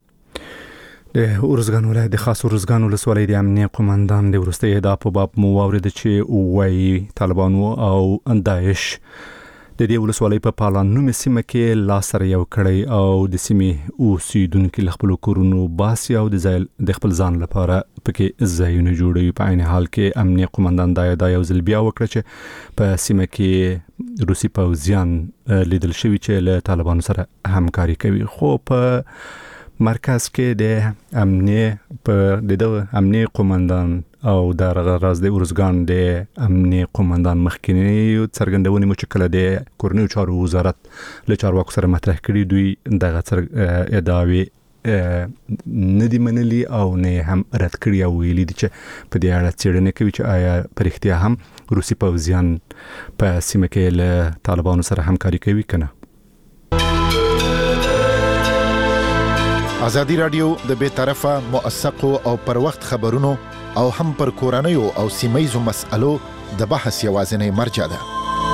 S1: د ارزګان ولایت د خاص ارزګان ولسوالۍ د امنیه قومندان د وروستي اهداف په باب مو واورېده چې وایي طالبانو او داعش د دې ولسوالۍ په پالان نومي سیمه کې لاس سره یو کړی او د سیمې اوسیدونکي له خپلو کورونو باسي او د ځای د خپل ځان لپاره پکې ځایونه جوړوي. په عین حال کې امنیه قومندان دا یو ځل بیا وکړه چې په سیمه کې روسي پوځیان لیدل شوي چې له طالبانو سره همکاري کوي. خو په مرکز کې د امنیه په د امنیه قومندان او د راز د ارزګان د امنیه قومندان مخکینی څرګندونې مو چې کله د کورنیو چارو وزارت له چارواکو سره مطرح کړي دوی دغه ادعاوې نه دي منلي او نه هم رد کړي او ویلي دي چې په دې اړه څېړنه کوي چې آیا په رښتیا هم روسي پوځیان په سیمه کې له طالبانو سره همکاري کوي که نه.
S15: ازادي رادیو د بے طرفه موثقو او پر وخت خبرونو او هم پر کورنیو او سیمایزو مسألو د بحث یوازینی مرجع ده.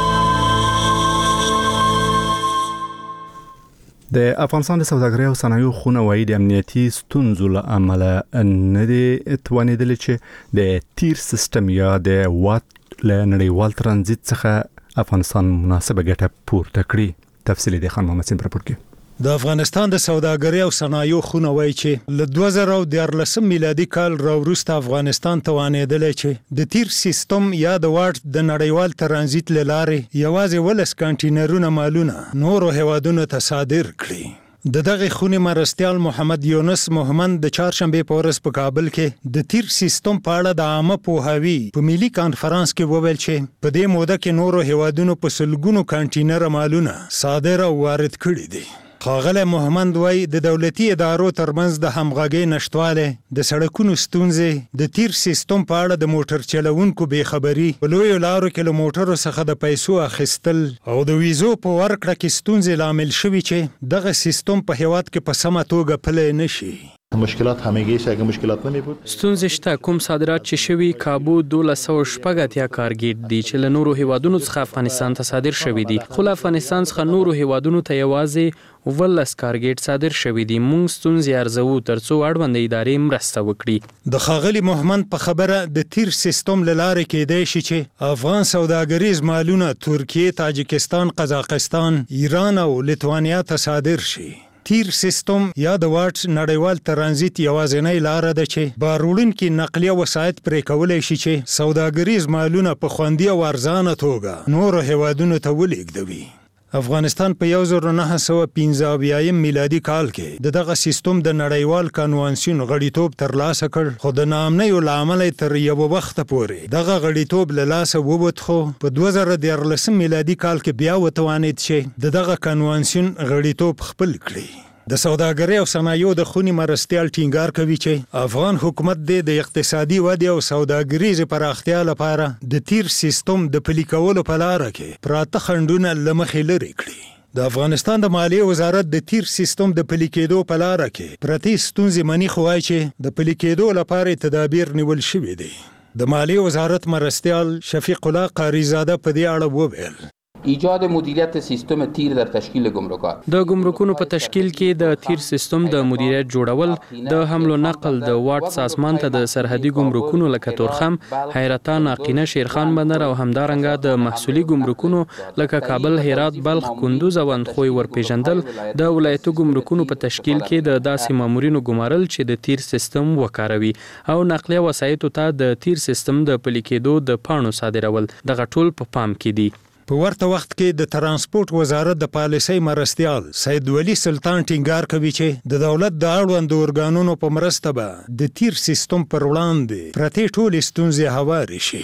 S1: د افغانستان د سوداګرۍ او صنایعو خونه وايي د امنیتي ستونزو له امله نه دي توانیدل چې د تیر سیستم یا د وات له نړیوال ترانزیت څخه افغانستان مناسبه ګټه پورته کړي. تفصیل د خان محمد سین پر پورته.
S16: د افغانستان د سوداګرۍ او صنایعو خونه وایي چې له دوه زره دیارلسم میلادي کال راوروسته افغانستان توانېدلی چې د تیر سیستم یا د واټ د نړیوال ترانزیت له لارې یوازې ولس کانټینرونه مالونه نورو هیوادونو ته صادر کړي. د دغه خونې مرستیال محمد یونس محمد د چهارشنبې په ورځ په کابل کې د تیر سیستم په اړه د عامه پوهاوي په ملي کانفرنس کې وویل چې په دې موده کې نورو هیوادونو په سلګونو کانټینر مالونه صادر او وارد کړي دي. ښاغلی محمد وایي د دولتي ادارو ترمنځ د همغږۍ نشتوالی، د سړکونو ستونزې، د تیر سیستم په اړه د موټر چلوونکو بېخبري، په لویو لارو کې له موټرو څخه د پیسو اخیستل او د ویزو په ورکړه کې ستونزې لامل شوي چې دغه سیستم په هیواد کې په سمه توګه پلی نه شي.
S17: مشکلات همگی شاید مشکلات نمی بود.
S9: ستونزې شته. کوم صادرات چې شوي کابو دولس سوه شپږ اتیا کارګر دي چې له نورو هیوادونو څخه افغانستان ته صادر شوي دي، خو له افغانستان څخه نورو هیوادونو ته یوازې ولس کارګر صادر شوي دي. موږ ستونزې ارزوو ترڅو اړوند ادارې مرسته وکړي.
S16: د ښاغلي محمد په خبره د تیر سیستم له لارې کېدای شي چې افغان سوداګریز مالونه ترکیه، تاجکستان، قزاقستان، ایران او لیتوانیا ته صادر شي. تیر سیستم یا د واټ نړیوال ترانزیت یوازینی لاره ده چې باروړونکي نقلیه وسایط پرې کولی شي چې سوداګریز مالونه په خوندي او ارزانه توګه نورو هیوادونو ته ولېږدوي. افغانستان په یو زر نهه سوه پنځه اویایم میلادي کال کې د دغه سیستم د نړیوال کنوانسیون غړیتوب ترلاسه کړ، خو د ناامنیو له امله تر یوه وخته پورې دغه غړیتوب له لاسه ووت. خو په دوه زره دیارلسم میلادي کال کې بیا وتوانید چې د دغه کنوانسیون غړیتوب خپل کړي. د سوداګرۍ او صنایعو د خونې مرستیال ټینګار کوي چې افغان حکومت د اقتصادي ودې او سوداګریزې پراختیا لپاره د تیر سیستم د پلي کولو په لاره کې پراته خنډونه له مخې لرې کړي. د افغانستان د مالیې وزارت د تیر سیستم د پلي کېدو په لاره کې پرتې ستونزې مني، خو وایي چې د پلي کېدو لپاره تدابیر نیول شوي دي. د مالیې وزارت مرستیال شفیق الله قاریزاده په دې اړه وویل:
S18: ایجاد مدیریت سیستم تیر در تشکیل گمرکات.
S9: د ګمرکونو په تشکیل کې د تیر سیستم د مدیریت جوړول، د حمل او نقل د واټ سازمان ته د سرحدي ګمرکونو لکه تورخم، حیرتان، اقینه، شیرخان بندر او همدارنګه د محصولي ګمرکونو لکه کابل، هرات، بلخ، کندوز او اندخوی ورپېژندل، د ولایتو ګمرکونو په تشکیل کې د داسې مامورینو ګمارل چې د تیر سیستم وکاروي او نقلیه وسایطو ته د تیر سیستم د پلي کېدو د پاڼو صادرول. دغه ټول په پام کې دي.
S16: په ورته وخت کې د ترانسپورت وزارت د پالیسۍ مرستیال سید ولی سلطان ټینګار کوي چې د دولت د اړوندو ارګانونو په مرسته به د تیر سیستم پر وړاندې پرتې ټولې ستونزې هوارې شي.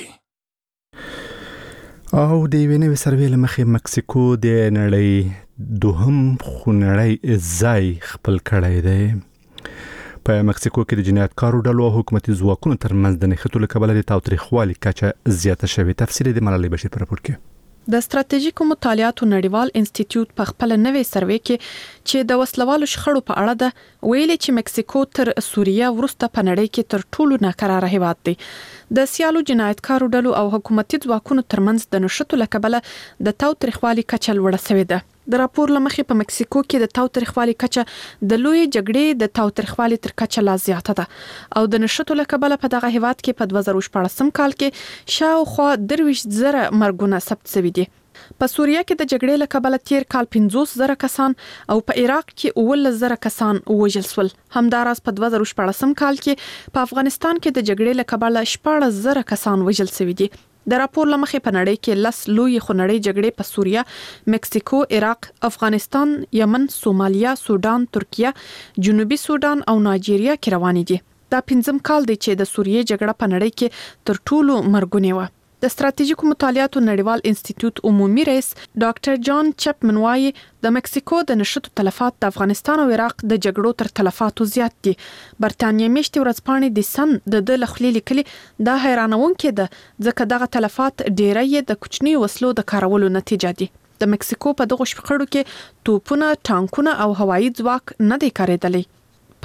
S1: او د یوې نوې سروې له مخې مکسیکو د نړۍ دوهم خونړی ځای خپل کړی دی. په مکسیکو کې د جنایتکارو ډلو او حکومتي ځواکونو ترمنځ د نښتو له کبله د تاوتریخوالي کچه زیاته شوې. تفصیل د ملالۍ بشیر په راپور کې.
S19: د ستراتیژیکو مطالعاتو نړیوال انسټیټیوټ په خپل نوې سروې کې چې د وسلوالو شخړو په اړه ده ویلي چې مکسیکو تر سوریه وروسته په نړۍ کې تر ټولو ناکراره هیواد دی. د سیالو جنایتکارو ډلو او حکومتي ځواکونو ترمنځ د نښتو له کبله د تاوتریخوالي کچه لوړه شوې ده. د راپور لمخې په مکسیکو کې د تاوتریخوالي کچه د لوی جګړې د تاوتریخوالي تر کچه لا زیاته ده او د نښتو له کبله په دغه هیواد کې په دوه زره شپاړسم کال کې شاوخوا درویشت زره مرګونه ثبت شوي دي. په سوریه کې د جګړې له کبله تیر کال پنځوس زره کسان او په عراق کې اوولس زره کسان وژل شول. همداراز په دوه زره شپاړسم کال کې په افغانستان کې د جګړې له کبله شپاړس زره کسان وژل شوي دي. د راپور لمخې په نړۍ کې لس لوی خونړۍ جګړې په سوریه، مکسیکو، عراق، افغانستان، یمن، سومالیا، سودان، ترکیه، جنوبي سودان او نایجیریا کې روانې دي. دا پنځم کال دی چې د سوریه جګړه په نړۍ کې تر ټولو مرګونې وه. د ستراتیژیکو مطالعاتو نړیوال انسټیټیوټ عمومي رئیس ډاکټر جان چپمن وايي د مکسیکو د نښتو تلفات د افغانستان او عراق د جګړو تر تلفاتو زیات دي. برتانیې میاشتې ورځپاڼې د سن د د لخلې لیکلي دا حیرانونکې ده ځکه دغه تلفات ډیری یې د کوچني وسلو د کارولو نتیجه دي. د مکسیکو په دغه شخړو کې توپونه، ټانکونه او هوایي ځواک نه دی کارېدلی.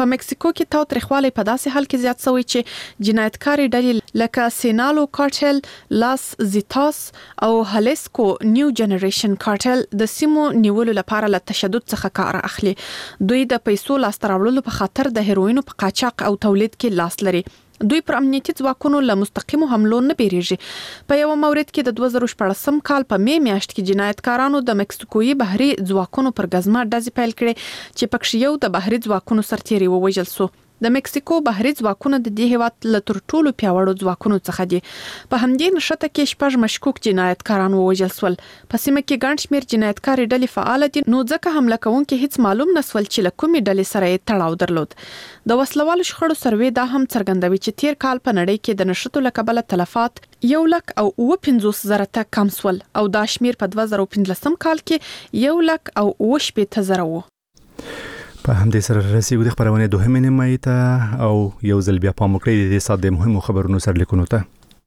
S19: په مکسیکو کې تاوتریخوالی په داسې حال کې زیات شوی چې جنایتکاري ډلې لکه سینالو کارټل، لاس زیتاس او هالیسکو نیو جنریشن کارټل د سیمو نیولو لپاره له تشدد څخه کار اخلي. دوی د پیسو لاسته راوړلو په خاطر د هیروینو په قاچاق او تولید کې لاس لري. دوی پر امنیتي ځواکونو له مستقیمو حملو نه بیریږي. په یو مورد کې د دوه زره شپږم کال په می میاشت کې جنایتکارانو د مکسیکويي بحري ځواکونو پر غزما ډزې پیل کړې چې پکې یو د بحري ځواکونو سرتیری ووژل شو. د مکسیکو بحري ځواکونه د دې هیواد له تر ټولو پیاوړو ځواکونو څخه دي. په همدې نشته کې شپږ مشکوک جنایتکاران ووژل شول. په سیمه کې ګڼ شمېر جنایتکاري ډلې فعال دي، نو ځکه حمله کوونکي هیڅ معلوم نسول چې له کومې ډلې سره یې تړاو درلود. د وسلوالو شخړو سروې دا هم څرګندوي چې تیر کال په نړۍ کې د نشټو له کبله تلفات یو لک او اوه پنځوس زره ته کم شول او دا شمیر په دوه زره پنځلسم کال کې یو لک او اوه شپېته زره و.
S1: په همدې سره رسیدو د خبرونه دوهمه نیمه ته او یو ځل بیا پام وکړئ د ساده مهمو خبرونو سره لیکونو ته.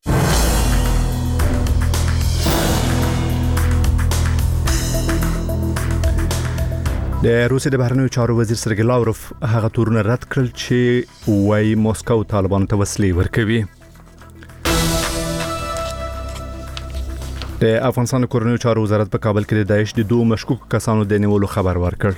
S1: د روسیې د بهرنیو چارو وزیر سرګی لاوروف هغه تورونه رد کړل چې وايي موسکو طالبانو ته وسلې ورکوي. د افغانستان کورنیو چارو وزارت په کابل کې د داعش د دوه مشکوک کسانو د نیولو خبر ورکړ.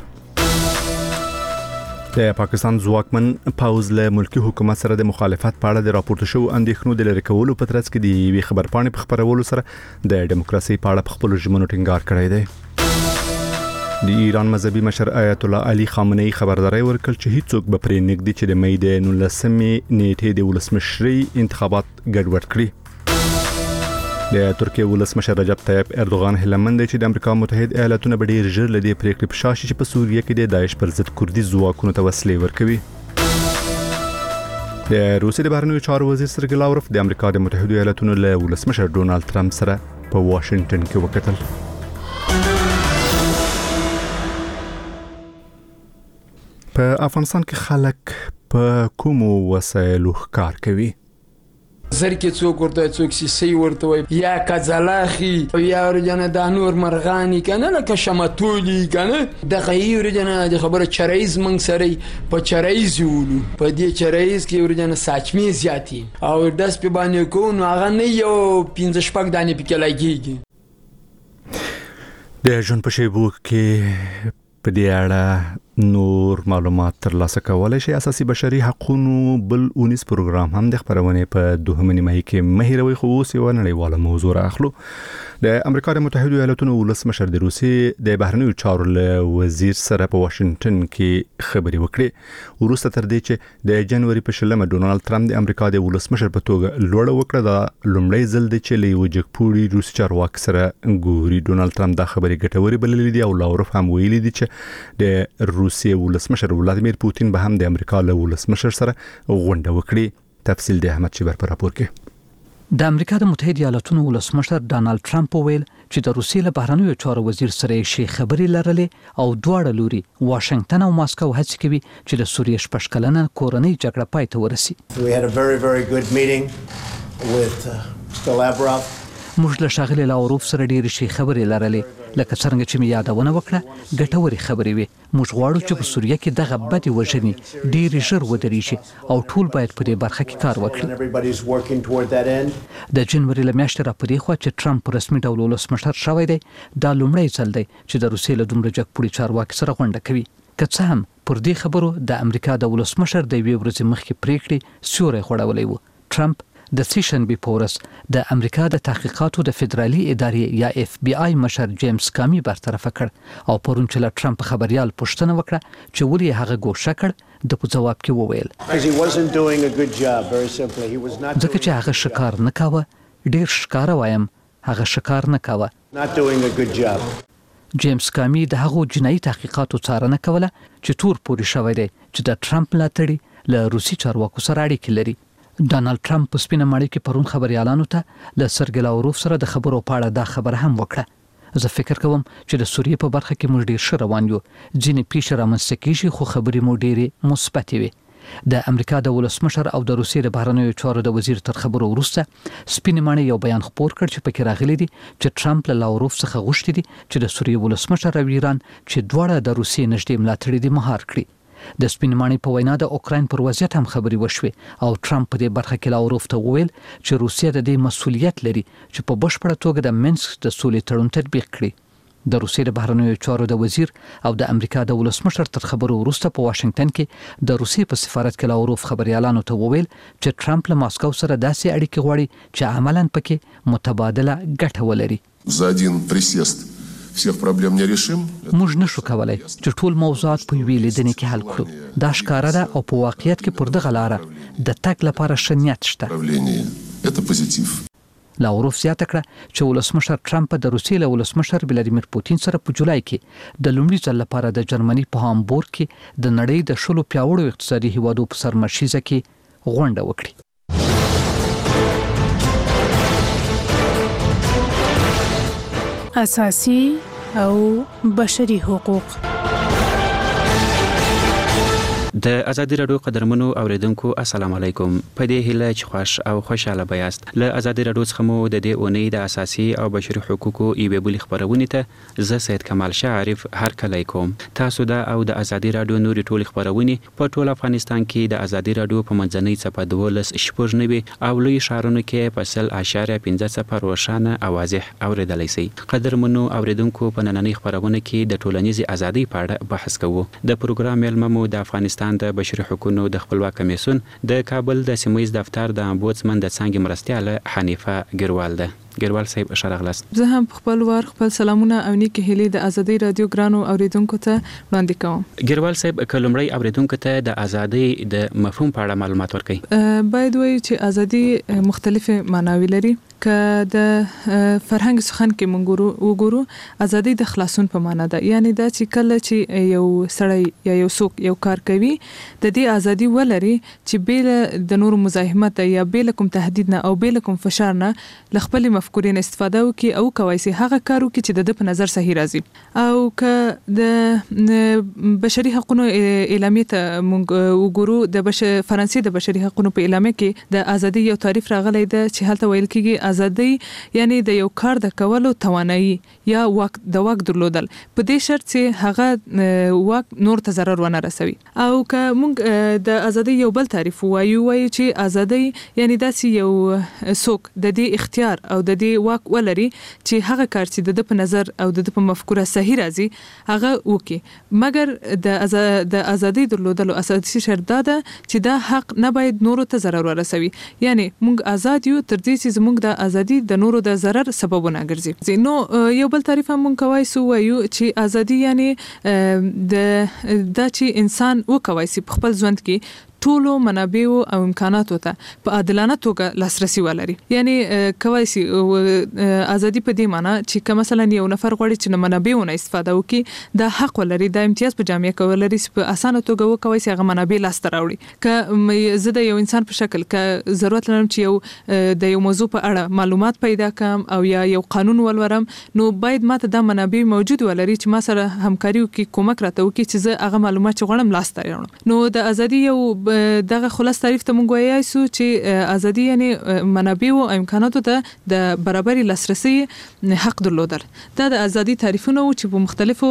S1: د پاکستان ځواکمن پاوز له ملکی حکومت سره د مخالفت په اړه د راپورټ شو اندېښنو د لری کولو په ترڅ کې د وی خبرپاڼې په خبرولو سره د دیموکراسي په اړه خپل ژمنو ټینګار کړی دی. د ایران مذهبي مشر آیت الله علي خامنه‌ای خبرداري ورکړ چې هیڅوک به پرې نږدې چې د مې د نولسمې نیټې د ولسمشري انتخابات ګډوډ کړي. د ترکیه ولسمشر رجب طیب اردوغان هلمند چې د امریکا متحده ایالاتونو به ډیر ژر لدی پریکړې په شاشي چې په سوریه کې د داعش پر ضد کوردي ځواکونو ته وسلې ورکوي. د روسیې د بهرنیو چارو وزیر سرګی لاوروف د امریکا د متحده ایالاتونو له ولسمشر ډونالد ټرمپ سره په واشنگټن کې وکتل. په افغانستان کې خلک په کومو وسایلو کار کوي؟
S5: زرکې څوک ورته څوک سیسي ورته وي یا کځلاخي یا ورجنه د نور مرغانی کنه لکه شمتولی کنه د غیر ورجنه د خبره چرایز من سره په چرایز ولو په دې چرایز کې ورجنه ساچمي زیاتی او داس په باندې کو نو هغه نه یو پنځه شپږ دانې پکې لګيږي. د ژوند په شیبو کې په دې اړه نور معلومات ترلاسه کولای شي. اساسي بشري حقوقو بل اونیس پروګرام هم د خبرونه په دوهمه نیمه کې مهیروي خو اوس یو نړیواله موضوع راخلو. د امریکا د متحده ایالاتونو ولسمشر د روسیې د بهرنیو چارو له وزیر سره په واشنگټن کې خبري وکړي ورسته تر دې چې د جنوري په شلمه ډونالد ټرمپ د امریکا د ولسمشر په توګه لوړ وکړه. د لومړی ځل د چې له وجکپوري روسي چارواکي سره ګوري. ډونالد ټرمپ دا خبري ګټوري بللې دي او لاوروف هم ویلي دي چې د روسیې ولسمشر ولادیمیر پوتین به هم د امریکا له ولسمشر سره غونډه وکړي. تفصیل د احمد شیبر پر راپور کې.
S6: د امریکا د متحده ایالاتونو ولسمشر ډانلډ ټرمپ ویل چې د روسیې له بهرنیو چارو وزیر سره شي خبري لرلې او دواړه لوري واشنگټن او ماسکو هڅه کوي چې د سوریې شپږ کلنه کورنۍ جګړه پای ته ورسي.
S20: We had a very very good meeting with uh, Mister Lavrov.
S6: موږ له ښاغلي لاوروف سره ډېرې شي خبرې لرلې لکه څرنګه چې مې یادونه وکړه ګټورې خبرې وي. موږ غواړو چې په سوریه کې دغه بدې وژنې ډېرې ژر ودرېږي او ټول باید په دې برخه کې کار وکړي. د جنوري له میاشتې راپورې خوا چې ټرمپ په رسمي ډول ولسمشر شوی دی دا لومړی ځل دی چې د روسیې له دومره جګپوړي چارواکي سره غونډه کوي. که څه هم پر دې خبرو د امریکا د ولسمشر د یوې ورځې مخکې پریکړې سیوری خوړولی و. ټرمپ د سې شنبې په ورځ د امریکا د تحقیقاتو د فدرالي ادارې یا اف بی آی مشر جیمز کامی برطرف کړ او پرون چې له ټرمپ خبريال پوښتنه وکړه چې ولې هغه ګوښه کړ د په جواب کې وویل ځکه چې هغه شکار نه کاوه ډیر شکار وایم هغه شکار نه کاوه. جیمز کامی د هغو جنایي تحقیقاتو څارنه کوله چې تور پوري شوی دی چې د ټرمپ ملاتړي له روسي چارواکو سره اړیکې لري. ډانلډ ټرمپ په سپینه ماڼۍ کې پرون خبريالانو ته له سرګی لاوروف سره د خبرو په اړه دا خبره هم وکړه. زه فکر کوم چې د سوریې په برخه کې موږ ډیر ښه روان یو. ځینې پیښې رامنځته کیږي خو خبرې مو ډېرې مثبتې وي. د امریکا د ولسمشر او د روسیې د بهرنیو چارو د وزیر تر خبرو وروسته سپینه ماڼۍ یو بیان خپور کړ چې پکې راغلي دي چې ټرمپ له لاوروف څخه غوښتي دي چې د سوریې ولسمشر او ایران چې دواړه د روسیې نږدې ملاتړي دي مهار کړي. د سپینمانی په وینا د اوکراین پر وضعیت هم خبري وشوه او ټرمپ په دې برخه کې لاوروف ته وویل چې روسیه د دې مسؤلیت لري چې په بشپړه توګه د منسک د سولې تړون تطبیق کړي. د روسیې د بهرنیو چارو د وزیر او د امریکا د ولسمشر تر خبرو وروسته په واشنگټن کې د روسیې په سفارت کې لاوروف خبريالانو ته وویل چې ټرمپ له ماسکو سره داسې اړیکې غواړي چې عملاً پکې متبادله ګټه ولري.
S2: За один присест всех проблем не решим.
S6: موږ نشو کولای چې ټول موضوعات په یوې لیدنې کې حل کړو. دا ښکاره ده او په واقعیت کې پر دغه لاره د تګ لپاره ښه نیت شته.
S2: Это позитив.
S6: لاوروف زیاته کړه چې ولسمشر ټرمپ د روسیې له ولسمشر ولادیمیر پوتین سره په جولای کې د لومړي ځل لپاره د جرمني په هامبورګ کې د نړۍ د شلو پیاوړو اقتصادي هیوادو په سرمشیزه کې غونډه وکړي.
S21: اساسي او بشري حقوق.
S22: د ازادي رادیو قدرمنو اوریدونکو السلام علیکم. په دې هیله چې خوش او خوشاله بیاست. له ازادي رادیو څخه مو د دې اونۍ د اساسي او بشري حقوقو ایوه بلی خبرونه ته زه سید کمال شاه عارف هر کله کوم. تاسو دا او د ازادي رادیو نوري ټولې خبرونه په ټول افغانستان کې د ازادي رادیو په منځنۍ صفحه دولس شپږ نوي او لوی شهرونو کې په سل اشاریه پنځه صفر روښانه او واضح اوریدلای شئ. قدرمنو اوریدونکو په نننۍ خبرونه کې د ټولنیزې ازادۍ په اړه بحث کوو. د پروګرام ملممو د افغانستان د بشري حقوقو د خپلواک کمیسیون د کابل د سیمویز دفتر د امبودسمن د څنګه مرستياله حنیفه ګروال ده. ګروال صاحب شرغلاست.
S23: زه هم خپل وار خپل سلامونه او نیک هیلې د ازادي رادیو ګرانو اوریدونکو ته وړاندې کوم.
S22: ګروال صاحب کلمړی اوریدونکو ته د ازادي د مفهوم په اړه معلومات ورکړئ.
S23: باید وایي چې ازادي مختلفه معناوي لري. که د فرهنګ سخن کې مونږ وګورو ازادي د خلاصون په معنا ده. یعنی دا چې کله چې یو سړی یا یو څوک یو کار کوي د دې ازادي ولري چې بیل د نور مزاحمت یا بیل کوم تهدید نه او بیل کوم فشار نه لخپل مفکورین استفاده وکي او کوي سي هغه کارو کې چې د په نظر صحیح راځي. او که د بشري حقوقو اعلامیه ته مونږ وګورو د فرانسې د بشري حقوقو په اعلامیه کې د ازادي یو تعریف راغلی ده چې هلته ویل کېږي ازادي یعنی د یو کار د کولو توانایي یا واک د واک درلودل په دې شرط چې هغه واک نور ته ضرر ونه رسوي. او که موږ د ازادي یو بل تعریف وایو وایو چې ازادي یعنی داسې یو څوک د دې اختیار او د دې واک ولري چې هغه کار چې د په نظر او د په مفکوره صحیح راځي هغه وکي. مګر د د ازادي درلودلو اساسي شرط دا ده چې دا حق نه باید نور ته ضرر ورسوي. یعنی موږ آزاد یو تر دې چې موږ د ازادي د نورو د ضرر سببونه ګرځي. نو یو بل تعریف هم مونږ کوي سو وایو چې ازادي یعنی د د چې انسان وکوي سي خپل ژوند کې ټولو منابعو او امکاناتو ته په عادلانه توګه لاسرسي ولري. یعنی کوي سي ازادي په دې معنی چې که مثلا یو نفر غواړي چې منابعو نه استفاده وکړي دا حق ولري د امتیاز په جامعه کې ولري په اسانه توګه وکوي سي هغه منابع لاس ته راوړي. که زه د یو انسان په شکل که ضرورت لرم چې یو د یو موضوع په اړه معلومات پیدا کړم او یا یو قانون ولورم نو باید ماته د منابع موجود ولري چې ما سره همکاري وکړي کومک راته وکړي چې زه هغه معلومات چې غواړم لاس ته راوړم. نو د ازادي یو دغه خلاص تعریف ته مونږ وایو چې ازادي یعنی منابع او امکاناتو ته د برابرۍ لاسرسي حق درلودل. دا د ازادي تعریفونه او چې په مختلفو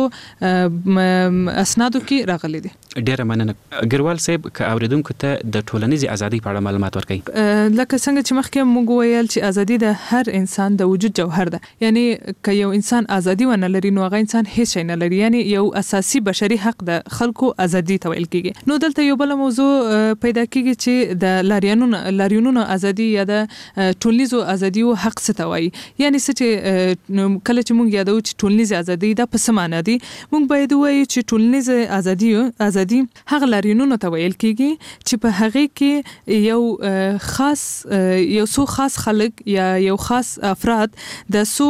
S23: اسنادو کې راغلي دي.
S22: ډیره مننه. ګروال صاحب که اوریدونکو ته د ټولنیزې ازادي په اړه معلومات ورکړئ.
S23: لکه څنګه چې مخکې مونږ ویل چې ازادي د هر انسان د وجود جوهر ده. یعنی که یو انسان ازادي ونه لري نو هغه انسان هیڅ شي نه لري. یعنی یو اساسي بشري حق د خلکو ازادي ته ویل کېږي. نو دلته یو بل موضوع پیدا کېږي چې د لاریونونو لاریونونو ازادي یا د ټولنیزو ازادیو حق څه ته وایي. یعنی څه چې کله چې مونږ یادو چې ټولنیزه ازادي د په سمانه دي مونږ باید وایو چې ټولنیزه ازادي ازادي هغه لاریونونو ته ویل کېږي چې په هغه کې یو خاص یو څو خاص خلک یا یو خاص افراد د سو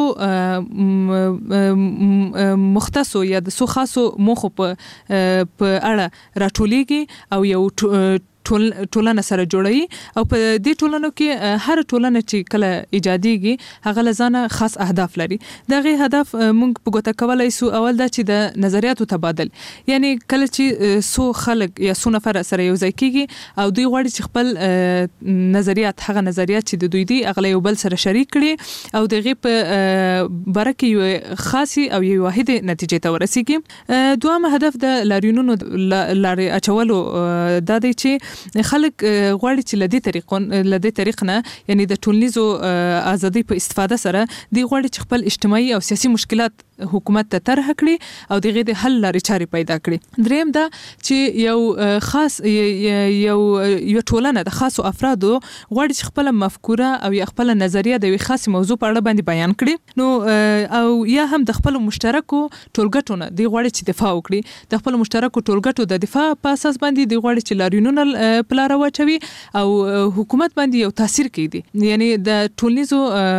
S23: مختصو یا د سو خاصو موخو په په اړه راټولېږي او یو ټولنه سره جوړي او په دې ټولنو کې هر ټولنه چې کله ایجاديږي هغه لزانه خاص اهداف لري. دغه هدف مونږ په ګوته کولای سو اول دا چې د نظریاتو تبادل، یعنی کله چې سو خلک یا سو نفر سره یو ځای کیږي او دوی غواړي چې خپل نظریات هغه نظریات چې د دوی دی اغله یو بل سره شریک کړي او دغه په برکه یو خاصي او یو واحد نتیجه ته ورسیږي. دویم هدف د لاریونونو لارې اچولو دا دی چې خلک غواړي چې لدی طریقو لدی طریق نه یعنی د ټولنیزو ازادي په استفاده سره دی غواړي چې خپل اجتماعي او سیاسي مشکلات حکومت ته طرح کړي او دغه د حل لارې چارې پیدا کړي. دریم دا چې یو خاص یو یو ټولنه د خاصو افرادو غواړي چې خپل مفکوره او یا خپل نظریه د یو خاص موضوع په اړه باندې بیان کړي، نو او یا هم د خپل مشترکو ټولګټو دی غواړي چې دفاع وکړي. د خپل مشترکو ټولګټو د دفاع په اساس باندې دی غواړي چې لاریونونه پلار واچوي او حکومت باندې یو تاثیر کوي. یعنی د ټولنیزو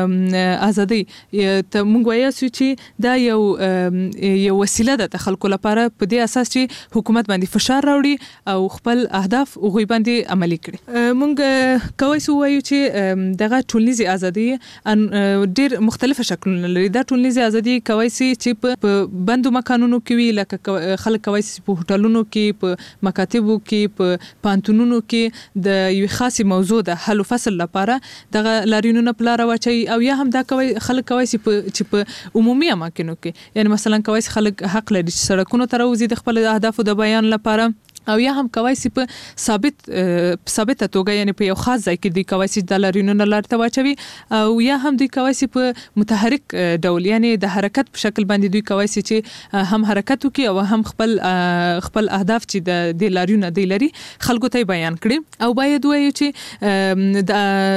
S23: ازادي ته موږ وایو چې دا یو یو وسیله ده د خلکو لپاره په دې اساس چې حکومت باندې فشار راوړي او خپل اهداف غوي باندې عملي کړي. مونږ کوي سو وایو چې دغه ټولنیزه ازادي ډېر مختلفه شکلونه لري. دا ټولنیزه ازادي کوي چې په بندو مکانونو کې وي، لکه خلک کوي چې په هوټلونو کې، په مکاتبو کې، په پانتونونو کې د یو خاصه موضوع د حل او فصل لپاره دغه لاریونونه پلار واچي، او یا هم دا کوي خلک کوي چې په عمومي اماکنو کې یعنی مثلا کوي خلک حق لري چې سړکونو ته راوځي د خپل اهدافو د بیان لپاره، او یا هم کوي چې په ثابت ثابت توګه یعنی په یو خاص ځای کې دی کوي چې د لاریونونو لارته واچوي، او یا هم دی کوي چې په متحرک ډول یعنی د حرکت په شکل باندې دوی کوي چې هم حرکت وکي او هم خپل خپل اهداف چې د لاریونو دی لري خلکو ته بیان کړي. او باید وایي چې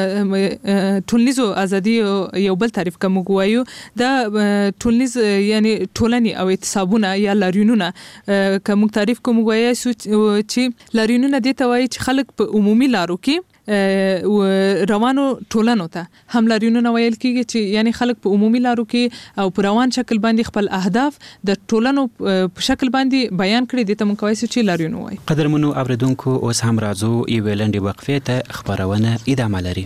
S23: د ټولنیزو ازادي یو بل تعریف کوم وایو دا ټولنیز یعنی ټولنی او اعتصابونه یا لاریونونه کوم تعریف کوم وایي چې لاریونونه دي ته وایي چې خلک په عمومي لارو کې روانو ټولنو ته هم لاریونونه ویل کیږي چې یعنی خلک په عمومي لارو کې او په روان شکل باندې خپل اهداف د ټولنو په شکل باندې بیان کړي دي ته مونږ کوي چې لاریونونه وایي.
S22: قدرمنو اوریدونکو اوس هم راځو یو لنډه وقفه ته خبرونه ادامه لري.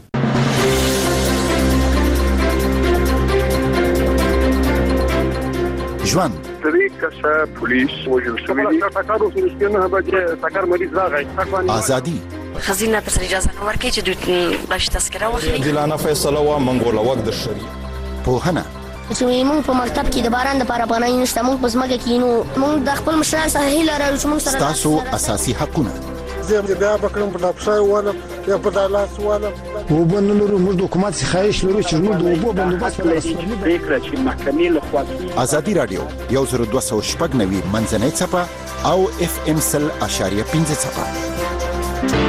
S15: ژوند
S3: درې کسه پولیس وژل شوي دي. ټاکر اوسه سپینه به ټاکر مریض راغی.
S15: ازادي
S4: خزینه تر اجازه نه ورکړي چې دوی باش تذکره واخلي.
S7: دلانه فیصله وا منګول وخت د شری
S15: پوهنه
S24: چې موږ په مکتب کې د باران د لپاره پناه نشته، موږ په ځمکه کې نو موږ د خپل مشران سره هیله لرو چې موږ سره
S15: تاسو اساسي حقونه
S7: زه بیا بکرم په لپسای واله یا په دالاس واله
S25: وبنلرو موږ د حکومت څخه خواهش لرو چې موږ د اوبو بندوبست
S3: ولرو. فکر چې محکمې له خوا
S15: ازادي رادیو یو زر دوه سوه شپږ نوي منځنۍ څپه او اف ام سل اشاریه پنځه څپه.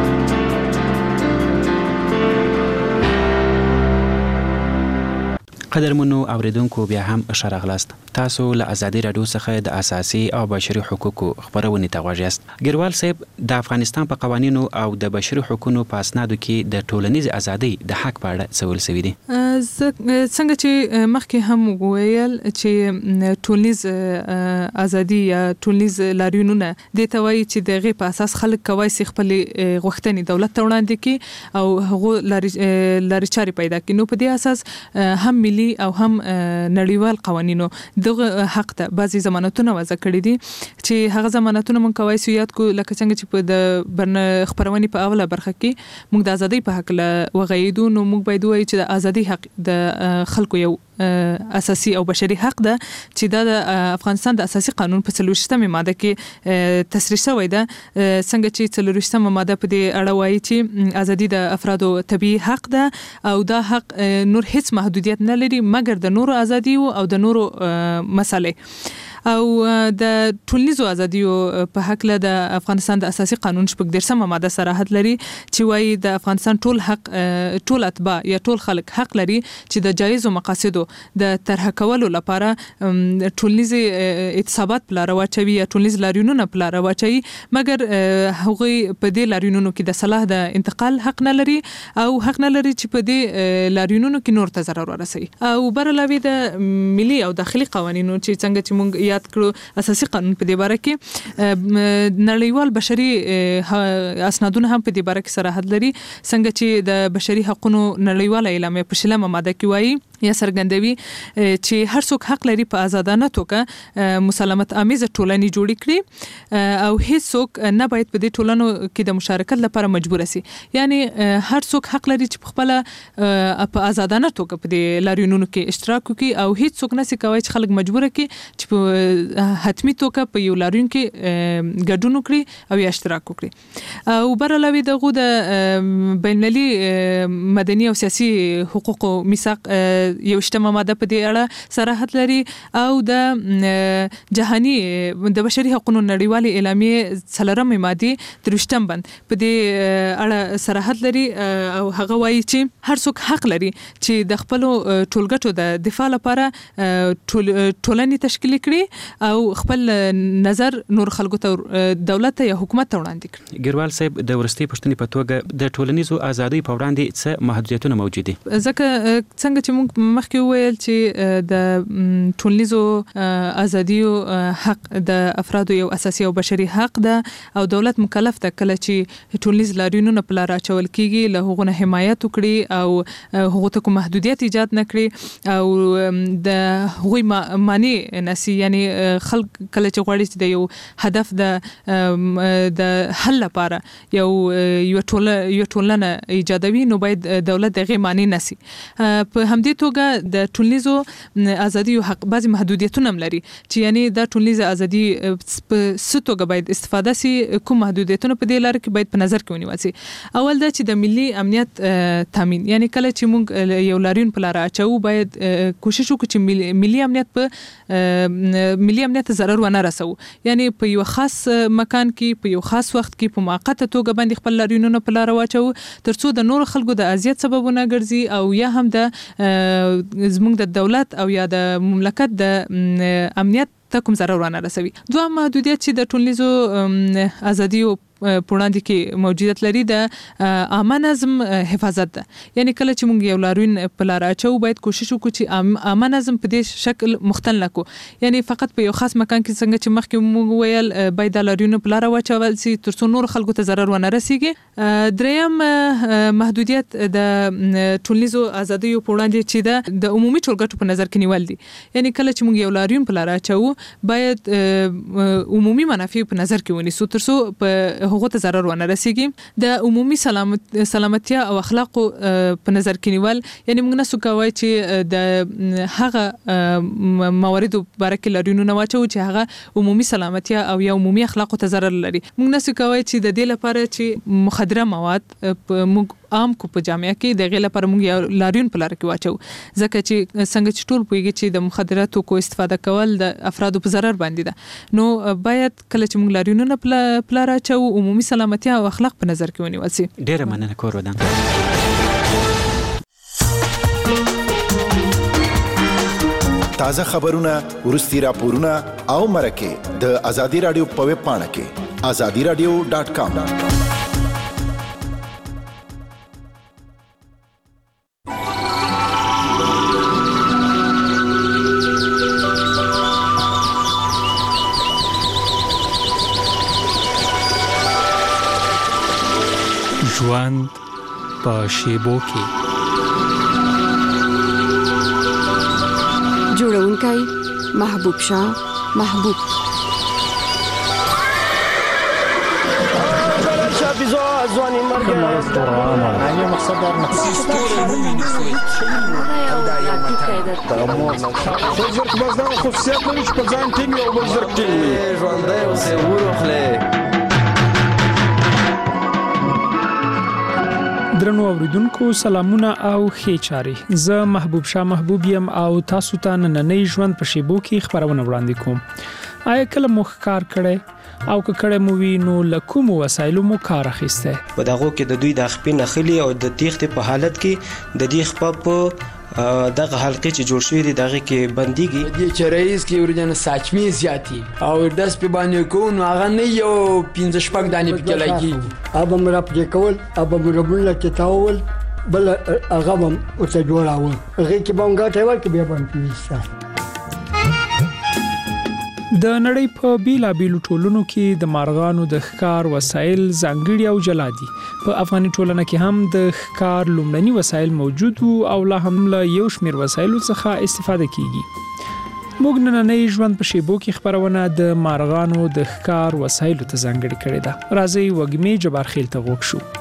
S22: قدرمنو اوریدونکو بیا هم اشاره غلاست. تاسو له ازادي رادیو څخه د اساسي او بشري حقوقو خبرونه ته غواړئ. ګروال صاحب د افغانستان په قوانینو او د بشري حقوقو په اسنادو کې د ټولنیز ازادي د حق په اړه څه ول سوي دي؟
S23: څنګه چې مخکې هم ویل چې ټولنیز ازادي یا ټولنیز لاریونونه د توای چې دغه په اساس خلک کوي چې خپل غوښتنې دولت ته وړاندې کړي او هغه لاري چارې پیدا کړي. نو په دې اساس هم ملي او هم نړیوال قوانینو دغه حق ته بعضي ضمانتونه وضع کړي دي چې هغه ضمانتونه مونږ کوي سیات کو لکه څنګه چې په د برن خبرونې په اوله برخه کې مونږ د ازادي په حق له وغیدو، نو مونږ باید وایو چې د ازادي حق د خلکو یو اساسي او بشري حق ده چې د افغانستان د اساسي قانون په څلور شتمه ماده کې تصریح شوی ده. څنګه چې څلور شتمه ماده په دې اړه وایي چې ازادي د افرادو طبيعي حق ده او دا حق نور هیڅ محدودیت نه لري مګر د نورو ازادي او د نورو مسالې. او د ټولنیزو ازادیو په حق له د افغانستان د اساسي قانون شپږ درسمه ماده صراحت لري چې وایي د افغانستان ټول حق ټول اتباع یا ټول خلک حق لري چې د جایز مقاصدو د طرح کولو لپاره ټولنیز اعتصابات پلار واچوي یا ټولنیز لاریونونه پلار واچوي، مګر هغوی په دې لاریونونو کې د صلاح د انتقال حق نه لري او حق نه لري چې په دې لاریونونو کې نور ته ضرر ورسوي. او برعلاوه د ملي او داخلي قوانینو چې څنګه چې موږ یاد کړو اساسي قانون په دې باره کې نړیوال بشري اسنادونه هم په دې باره کې صراحت لري څنګه چې د بشري حقوقو نړیواله اعلامیه په شلمه ماده کې وایي یا څرګندوي چې هر څوک حق لري په آزادانه توګه مسالمت آمیزه ټولنې جوړې کړي او هیڅ څوک نه باید په دې ټولنو کې د مشارکت لپاره مجبور شي یعنی هر څوک حق لري چې په خپل په آزادانه توګه په دې لاریونونو کې اشتراک وکړي او هیڅ څوک نه سي کوي چې خلک مجبور کړي چې په حتمی توګه په یو لاریون کې ګډون وکړي او یا اشتراک وکړي او برعلاوه دغه د بینالمللي مدني او سیاسي حقوقو میثاق یو شتمه ماده په دې اړه صراحت لري او د جهاني د بشري حقوقو نړیوالې اعلامیه څلورمه ماده ترشتم بند په دې اړه صراحت لري او هغه وایي چې هر څوک حق لري چې د خپل ټولګټو د دفاع لپاره ټولنې تشکیل کړي او خپل نظر نور خلکو ته دولت یا حکومت ته وړاندې کړي.
S22: ګروال صاحب د ورستي پښتنې په توګه د ټولنیزو ازادۍ په وړاندې څه محدودیتونه موجود دي؟
S23: ځکه څنګه چې موږ مخکې وویل چې د ټولنیزو ازادیو حق د افرادو یو اساسي او بشري حق ده او دولت مکلف ده کله چې ټولنیز لاریونونه په لار اچول کیږي له هغو نه حمایت وکړي او هغو ته کوم محدودیت ایجاد نه کړي او د هغوی معنی نسی یعنی خلک کله چې غواړي چې د یو هدف د د حل لپاره یو یو ټولنه یو ټولنه ایجادوي نو باید دولت دغه معنی نسی په همدې توګه د ټولنیزو ازادي او حق بعضی محدودیتونه هم لري چې یعنی د ټولنیزه ازادي په ستوګه باید استفاده سي کوم محدودیتونه په دې لار کې باید په نظر کې ونیول سي. اول دا چې د ملي امنیت تامین یعنی کله چې موږ یو لاریون په لار اچو باید کوشش وکړو چې ملي امنیت په ملي امنیت ضرر ونه رسو یعنی په یو خاص مکان کې په یو خاص وخت کې په موقته توګه باندې خپل لاریونونه په لار واچو ترڅو د نور خلکو د اذیت سببونه ګرځي او یا هم د زموږ د دولت او یا د مملکت د امنیت ته کوم ضرر ونه رسوي. دوه محدودیت چې د ټولنیزو ازادي او پوړاندې کې موجودیت لري د عامه نظم حفاظت ده یعنی کله چې موږ یو لاریون په لار اچو باید کوشش وکړو چې عامه نظم په دې شکل مختل نکو یعنی فقط په یو خاص مکان کې څنګه چې مخکې موږ ویل باید د لاریون په لار واچول سي ترڅو نور خلکو ته ضرر ونه رسیږي. دریم محدودیت د ټولنیزو ازادۍ په وړاندې چې ده د عمومي ټولګټو په نظر کې نیول دي یعنی کله چې موږ یو لاریون په لار اچو باید عمومي منافع په نظر کې ونیسو ترڅو په هغه ته ضرر ونه رسیږي. د عمومي سلامت سلامتیا او اخلاقو په نظر کې نیول یعنی موږ نسو کوي چې د هغه مواردو باره کې لاریونونه واچو چې هغه عمومي سلامتیا او یا عمومي اخلاقو ته ضرر لري. موږ نسو کوي چې د دې لپاره چې مخدره مواد موږ عام کو په جامعه کې د غیله پر موږ یو لاریون په لار کې واچو ځکه چې څنګه چې ټول پوهیږي چې د مخدراتو کو استفاده کول د افرادو په ضرر باندې ده نو باید کله چې موږ لاریونونه په لار اچو عمومي سلامتیا او اخلاق په نظر کې ونیول سي.
S22: ډیره مننه کور ودان.
S15: تازه خبرونه ورستي راپورونه او مرکه د ازادي رادیو په ویب پاڼه کې azadi radio dot com.
S8: ژوند په شیبو کې
S10: جوړونکی محبوب شاه محبوب
S25: ځواني مرګ نه مقصد دا مقصد دا یو متعدد خو زرت بس دا خصوصیت لري چې په ځان ټینګ او بل زرت ټینګ ژوندۍ اوسې ورخلې.
S8: درنو اوریدونکو سلامونه او ښې چارې. زه محبوب شاه محبوب یم او تاسو ته نننۍ ژوند په شیبو کې خبرونه وړاندې کوم. آیا کله مو ښکار کړی او که کړی مو وي نو له کومو وسایلو مو کار اخیستی؟
S11: په دغو کې د دوی د خپې نښلي او د تیښتې په حالت کې د دې خپه په دغه حلقې چې جوړ شوي دي دغه کې بندیږي.
S5: دې چې رئیس کې ورجنه ساچمې زیاتې او داس په باندې کو نو هغه نه یو پنځه شپږ دانې پکې لګي
S25: ابا مرا پکې کول ابا مرا بل کې تاول بل هغه هم او ته جوړاو هغه کې بونګا ته ورکې بیا باندې پیسه.
S8: د نړۍ په بیلابیلو ټولنو کې د مارغانو د ښکار وسایل ځانګړي او جلا دي. په افغاني ټولنه کې هم د ښکار لومړني وسایل موجود وو او لا هم له یو شمېر وسایلو څخه استفاده کیږي. موږ نننۍ ژوند په شیبو کې خبرونه د مارغانو د ښکار وسایلو ته ځانګړي کړې ده. راځئ وږمې جبارخیل ته غوږ شو.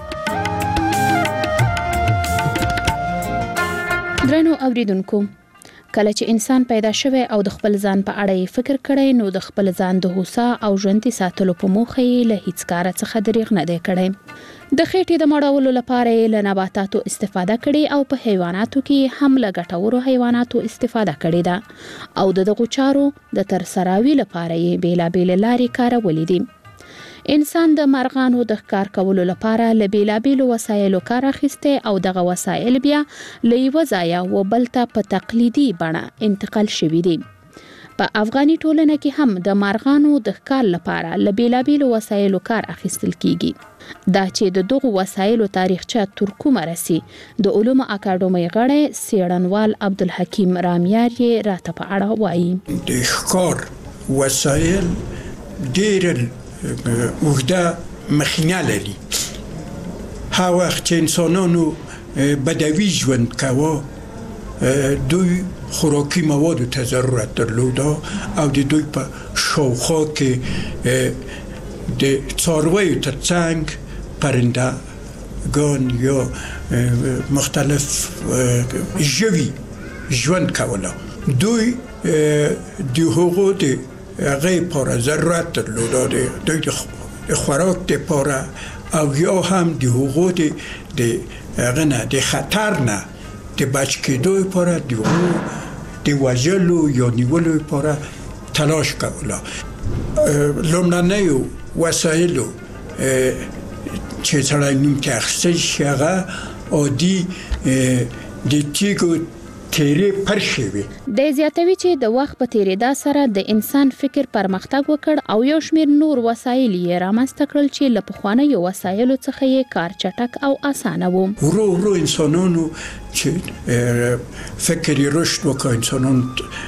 S12: درنو اوریدونکو، کله چې انسان پیدا شوی او د خپل ځان په اړه یې فکر کړی نو د خپل ځان د هوسا او ژوندۍ ساتلو په موخه یې له هیڅ کار څخه دریغ نه دی کړی. د خېټې د مړولو لپاره یې له نباتاتو استفاده کړې او په حیواناتو کې هم له ګټورو حیواناتو استفاده کړې ده او د دغو چارو د ترسراوي لپاره یې بیلابیل لارې کارولې دي. انسان د مارغانو د ښکار کولو لپاره له بیلابیلو وسایلو کار اخیسته او دغه وسایل بیا له یوه ځایه و بل ته په تقلیدي بڼه انتقال شوي دي. په افغاني ټولنه کې هم د مارغانو د ښکار لپاره له بیلابیلو وسایلو کار اخیستل کیږي. دا چې د دغو وسایلو تاریخچه تر کومه رسي د علومو اکاډمۍ غړی څېړنوال عبدالحکیم رامیار یې راته په اړه وایي.
S13: د ښکار وسایل ډېر اوږده مخینه لري. هغه وخت چې انسانانو بدوي ژوند کاوه دوی خوراکي موادو ته ضرورت درلوده او د دوی په شاوخوا کې د څارویو تر څنګ پرندگان یا مختلف ژوي ژوند کوله. دوی د هغو د هغه لپاره ضرورت درلوده دوی د خوراک لپاره او یا هم د هغو د هغه نه د خطر نه د بچ کېدو لپاره د هغو د وژلو یا نیولو لپاره تلاش کوله. لومړنیو وسایلو چې سړی نوم کې اخیستل شي هغه عادي د تیږو تیرې پرشي وي.
S12: د زیاتوي چې د وخت په تیریدا سره د انسان فکر پرمختګ وکړ او یو شمېر نور وسایل یې رامنځته کړل چې له پخوانیو وسایلو څخه یې کار چټک او اسانه و.
S13: ورو ورو انسانانو چې فکر یې رشد وکړ، انسانانو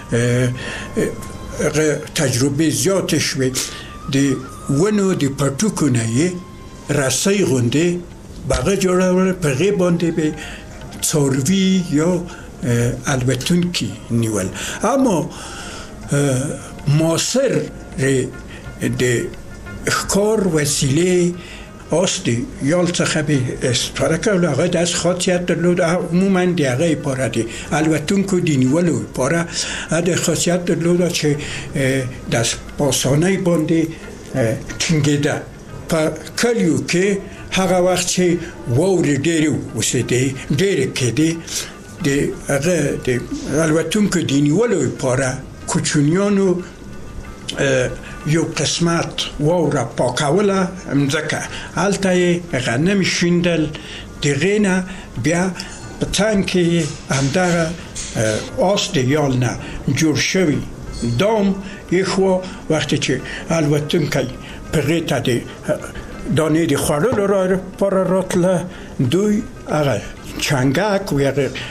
S13: تجربې زیاتې شوې، د ونو د پټوکو نه یې رسۍ غوندې به هغه جوړول، په هغې باندې به څاروي یا البتونکی نیول. اما معاصر د ښکار وسیله است یال څخه به استفاده کول هغه داس خاصیت درلود. عموما د هغه لپاره د البتونکو د نیولو لپاره د خاصیت درلود چې داس پاسانه باندې ټینګېده. په کلیو کې هغه وخت چې واورې ډېرې اوسېدې ډېرې کېدې د هغه د البتونکو د نیولو لپاره کوچنیانو یو قسمت واوره پاکوله مځکه، هلته یې غنم شیندل، د هغې نه بیا په څنګ کې همدغه آس د یال نه جوړ شوي دام ایښوه. وقتی چې البتونکی په هغې ته د دانې د خوړلو لپاره راتله دوی هغه چنګک و هغه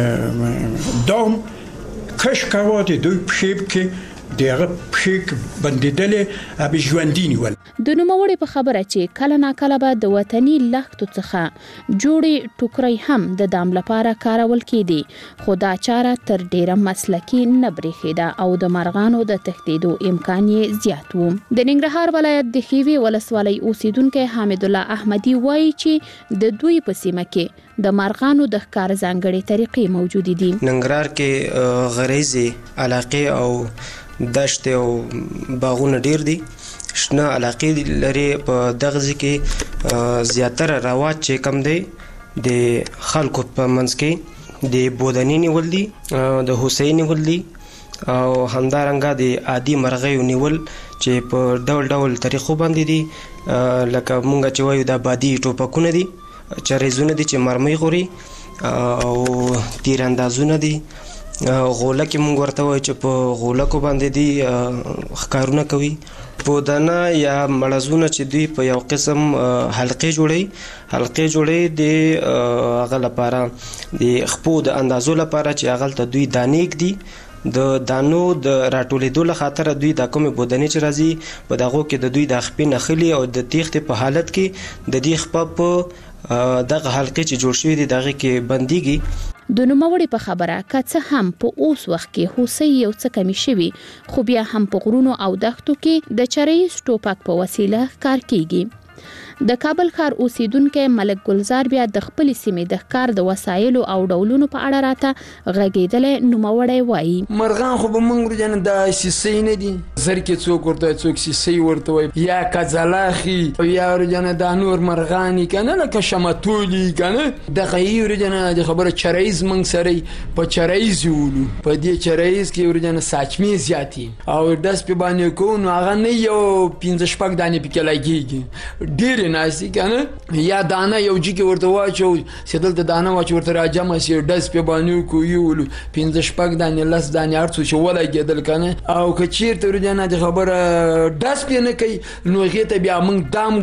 S13: دام کش کوا د دوی پښې کې د هغه پښې بندېدلې ابي ژوندي نیول.
S12: د نوموړي په خبره چې کله ناکله به د وطني لښتو څخه جوړې ټوکرۍ هم د دام لپاره کارول کېدې، خو دا چاره تر ډیره مسلکي نه برېښېده او د مارغانو د تښتېدو امکان یې زیات و. د ننګرهار ولایت د ښېوې ولسوالۍ اوسیدونکی حامد الله احمدي وایي چې د دوی په سیمه کې د مارغانو د ښکار ځانګړې طریقې موجودې دي.
S11: ننګرهار کې غریزي علاقې او دشت او باغونه ډیر دي، شنه علاقې لري. په دغه ځای کې زیاتره رواج چې کم دی د خلکو په منځ کې د بودني نیول دي، د هوسۍ نیول دي او همدارنګه د عادي مرغیو نیول چې په ډول ډول طریقو باندې دي. لکه مونږ چې وایو دا بادي ټوپکونه دي، چریزونه دي چې مرمۍ غوري او تیراندازونه دي، غولکې مونږ ورته وایو چې په غولکو باندې دي ښکارونه کوي. بودنه یا مړزونه چې دوی په یو قسم حلقې جوړوي حلقې جوړوي د هغه لپاره د خپو د اندازو لپاره چې هغه ته دوی دانې ږدي د دانو د راټولېدو له خاطر دوی د کوم بودنې چې راځي په دغه کې د دوی د خپې نخلي او د تیختې په حالت کې د دې خپه په دغه حلقې چې جوړ شوی دی دغه کې بنديږي.
S12: د نوموړي په خبره که څه هم په اوس وخت کې هوسۍ یو څه کمی شوي خو بیا هم په غرونو او دښتو کې د چریز ټوپک په وسیله ښکار کیږي. د کابل ښار اوسیدونکو ملک ګلزار بیا د خپل سیمې د ښکار د وسایلو او ډولونو په اړه راته غږیدل نوموړی وایي.
S5: مرغان خو به موږ ورجن د سیسې نه دي زر کې څوک ورته څوک سیسې ورته وایي یا کزلاخي یا ورجن د نور مرغانی کنه لکه شمتولی کنه د غي ورجن د خبره چریز موږ سره په چریز ولو په دې چریز کې ورجن ساچمي زیاتی او داس په باندې کو نو هغه نه یو پنځه شپږ دانې پکې لګيږي ډېر ناسي کنه یا دانه یو جګ ورته واچو سیدل د دانه واچو ورته راجمه سي داس په باندې کو یو پنځه شپږ دانې لس دانې ارڅو چې ولګېدل کنه او کچیر ته ورجن د خبره داس په نه کوي نو هغه بیا موږ دام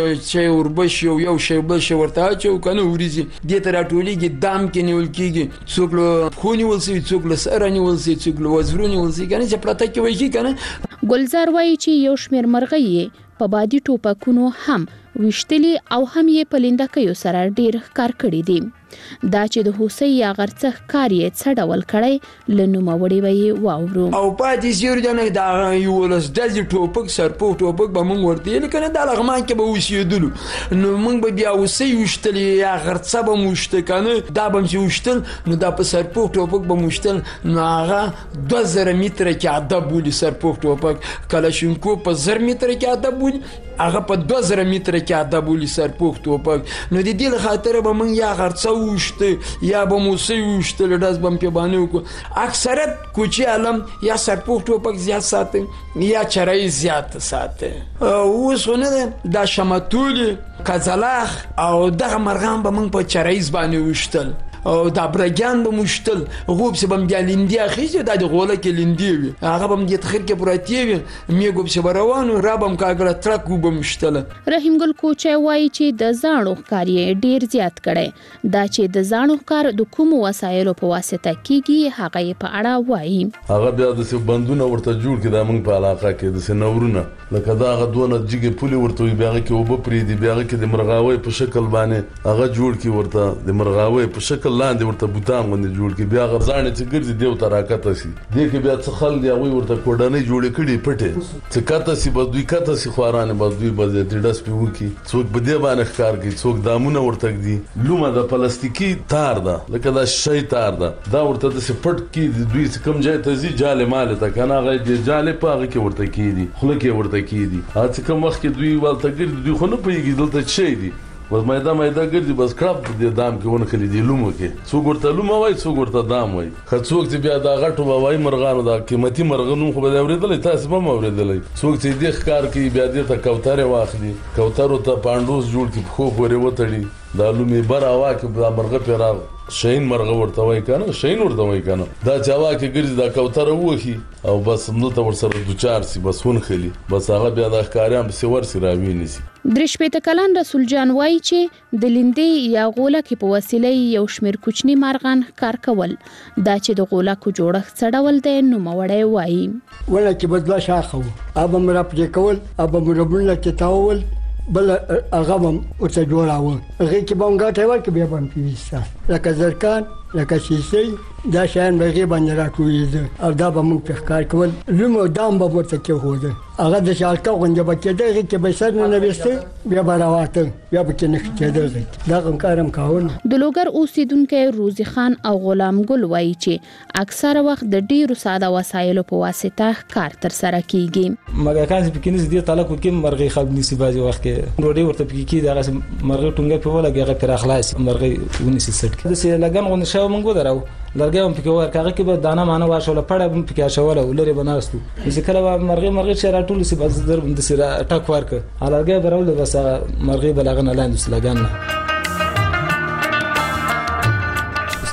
S5: چې وربش یو یو شی بل شی ورته اچو کنه وريزي دې ته راټولېږي دام کې نیول کېږي څوک له خوني ولسي څوک له سرني ولسي څوک له وزرونی ولسي کنه چې پرته کې وایي کنه.
S12: ګلزار وایي چې یو شمیر مرغۍ په بادي ټوپکونو هم وشتلی او هم یې په لیندکیو سره ډیر ښکار کړي دي. دا چې د هوسۍ یا غرڅه ښکار یې څه ډول کړی له نوموړي به یې واورو.
S5: او پاتې سیور جنه دا یولس داسې ټوپک سرپوښ ټوپک به موږ ورته ویل کنه دا لغمان کې به اوسېدلو نو موږ به بیا هوسۍ وشتلې یا غرڅه به مو وشته کنه دا به مو وشتل نو دا په سرپوښ ټوپک به مو وشتل نو هغه دوه زره متره کې ادب بولي سرپوښ ټوپک کلاشینکو په زر متره کې ادب بولي هغه په دوه زره متره کې ادب بولي سرپوښ ټوپک نو د دې خاطر به موږ یا غرڅه وشته یا به موسی وشته لداس بم په باندې کو اکثریت کوچی علم یا سرپوښ ټوپک زیات ساتي یا چرای زیات ساتي او وسونه دا شمتولی کزلاخ او دغه مرغان به موږ په چرایز باندې وشتل او دا برګان به مشتل غوب سه بم بیا لیندیا خېږي دا د غوله کې لیندی وي هغه بم د تخیر کې پراتی وي می غوب سه روانو را بم کاګره ترک وب مشتل.
S12: رحیم ګل کوچي وایي چې د زاڼو ښکار یې ډیر زیات کړي دا چې د زاڼو ښکار د کوم وسایلو په واسطه کیږي هغه یې په اړه وایي.
S9: هغه بیا د څه بندونه ورته جوړ کړي د موږ په علاقه کې د څه نورونه لکه دا غدونه جګه پولي ورته بیا کې وب پری دی بیا کې د مرغاوي په شکل باندې هغه جوړ کی ورته د مرغاوي په شکل لاندې ورته بوتان باندې جوړ کی بیا غزانې چې ګرځي دیو تراکته سي دې کې بیا څه خل دی هغه ورته کوډانې جوړې کړي پټه څه کاته سي بد دوی کاته سي خوارانه بد دوی بد دې ډس پیو کی څوک بده باندې ښکار کی څوک دامونه ورته دی لومه د پلاستیکي تار ده لکه دا شی تار ده دا ورته د سپټ کی دوی کم ځای ته زی جاله مال ته کنه غي د جاله پاغه کې ورته کی دي خله کې ورته کی دي اته کوم وخت کې دوی ولته ګرځي دوی خو نه پیږي دلته شي دي بس مېدا مېدا ګرځي بس کړپ د دام کې ونه خلی دی لومو کې څوک ورته لومو وای څوک ورته دام وای خڅوک چې بیا دا غټو وای مرغانو دا قیمتي مرغانو خو به اوریدل تاسو به اوریدل څوک چې د ښکار کې بیا د ته کوتره واخلي کوترو ته پاندوس جوړ کی خو پورې وتړي دا لومي بر اوا کې دا مرغه پیرا شین مرغه ورته وای کنه شین ورته وای کنه دا چاوا کې ګرځي دا کوتره وخی او بس نو ته ورسره دوچار سي بس ون خلی بس هغه بیا د ښکاریان په سور سي راویني سي.
S12: درشپېته کلن رسول جان وایي چې د لیندې یا غولکې په وسیله یو شمیر کوچني مارغان ښکار کول دا چې د غولکو جوړښت څه ډول دی نوموړی وایي.
S14: ونه چې بدلا شاخه و ابا مرپجې کول ابا مربونه کې تاول بل هغه هم ورته جوړاوه هغه کې به موږ ته ورکړو بیا به هم پیوسته لکه زرکان لکه سیسۍ دا شیان به هغې باندې راټولېده او دا به موږ پرې ښکار کول لومو دام به ورته کېښوده هغه د شالکه غوندې به کېده هغې کې به سر ننویسته بیا به راواته بیا به کې نښې کېده هغې کې دغه کار هم کاوه.
S12: د لوګر اوسیدونکی روزي خان او غلام ګل وایي چې اکثره وخت د ډېرو ساده وسایلو په واسطه ښکار ترسره کیږي.
S16: مګاکان چې پکې نس دې تعلق کې مرغۍ خلک نیسي بعضې وخت کې ډوډۍ ورته پکې کېږي هغه مرغۍ ټونګه پرې ولګي هغه پرې اخلاص مرغۍ ونیسي سټ کې داسې لګن غوندې شوی موږ ودرو لرګی هم پکې ورکړه هغه کې به دانه مانه واچوله پړه هم پکې اچوله لرې به ناست وو چې کله به مرغۍ مرغۍ چې راټول شي بس در همداسې را ټک ورکړه لرګی به راوړل بس مرغۍ به له هغه نه لاندې وسي لګن نه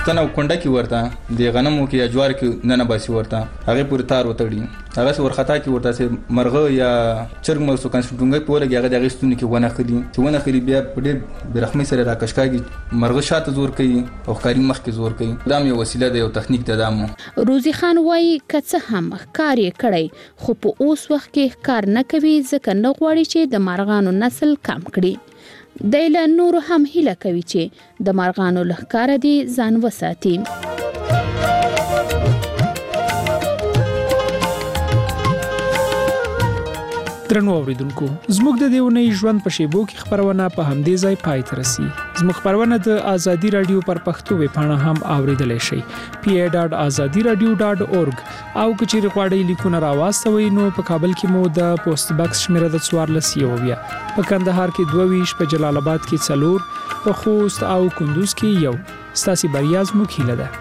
S1: پښتنه کونډه کې ورته د غنمو کې یا جوار کې نه نه باسي ورته هغه پورې تار وتړي هغه څور خطا کې ورته چې مرغه یا چرګ مرسو کنسټونګ په لګي هغه د غستون کې ونه خلی چې ونه خلی بیا په ډېر برخمي سره راکشکاږي مرغه شاته زور کوي او ښکاری مخ کې زور کوي دا یو وسیله ده یو تخنیک ده دامو
S12: روزي خان وایي کڅه هم کار یې کړی خو په اوس وخت کې کار نه کوي ځکه نه غواړي چې د مارغانو نسل کم کړي د له نور هم هله کوي چې د مارغانو لخر دي ځان وساتي
S8: درنو اوریدونکو زموږ د دیونه ژوند په شیبو کې خبرونه په همدې ځای پای ته رسي زموږ خبرونه د ازادي رادیو پر پښتو ویب پاڼه هم اوریدلای شئ پی ای ډاټ ازادي رادیو ډاټ اورګ او کچېری غواړئ لیکونه راوستوي نو په کابل کې مو د پوسټ باکس شمیره د څوارلس یو بیا په کندهار کې دوه ویش په جلال آباد کې څلور په خوست او کندوز کې یو ستاسي بریاز مو کیله ده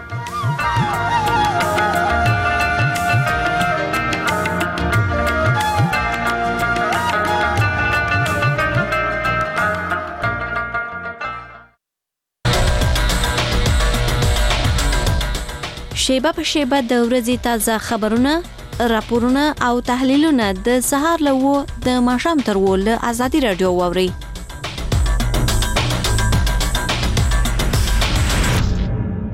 S17: شیبه په شیبه د ورځې تازه خبرونه راپورونه او تحلیلونه د سهار له و د ماښام تر و له ازادي رادیو واوري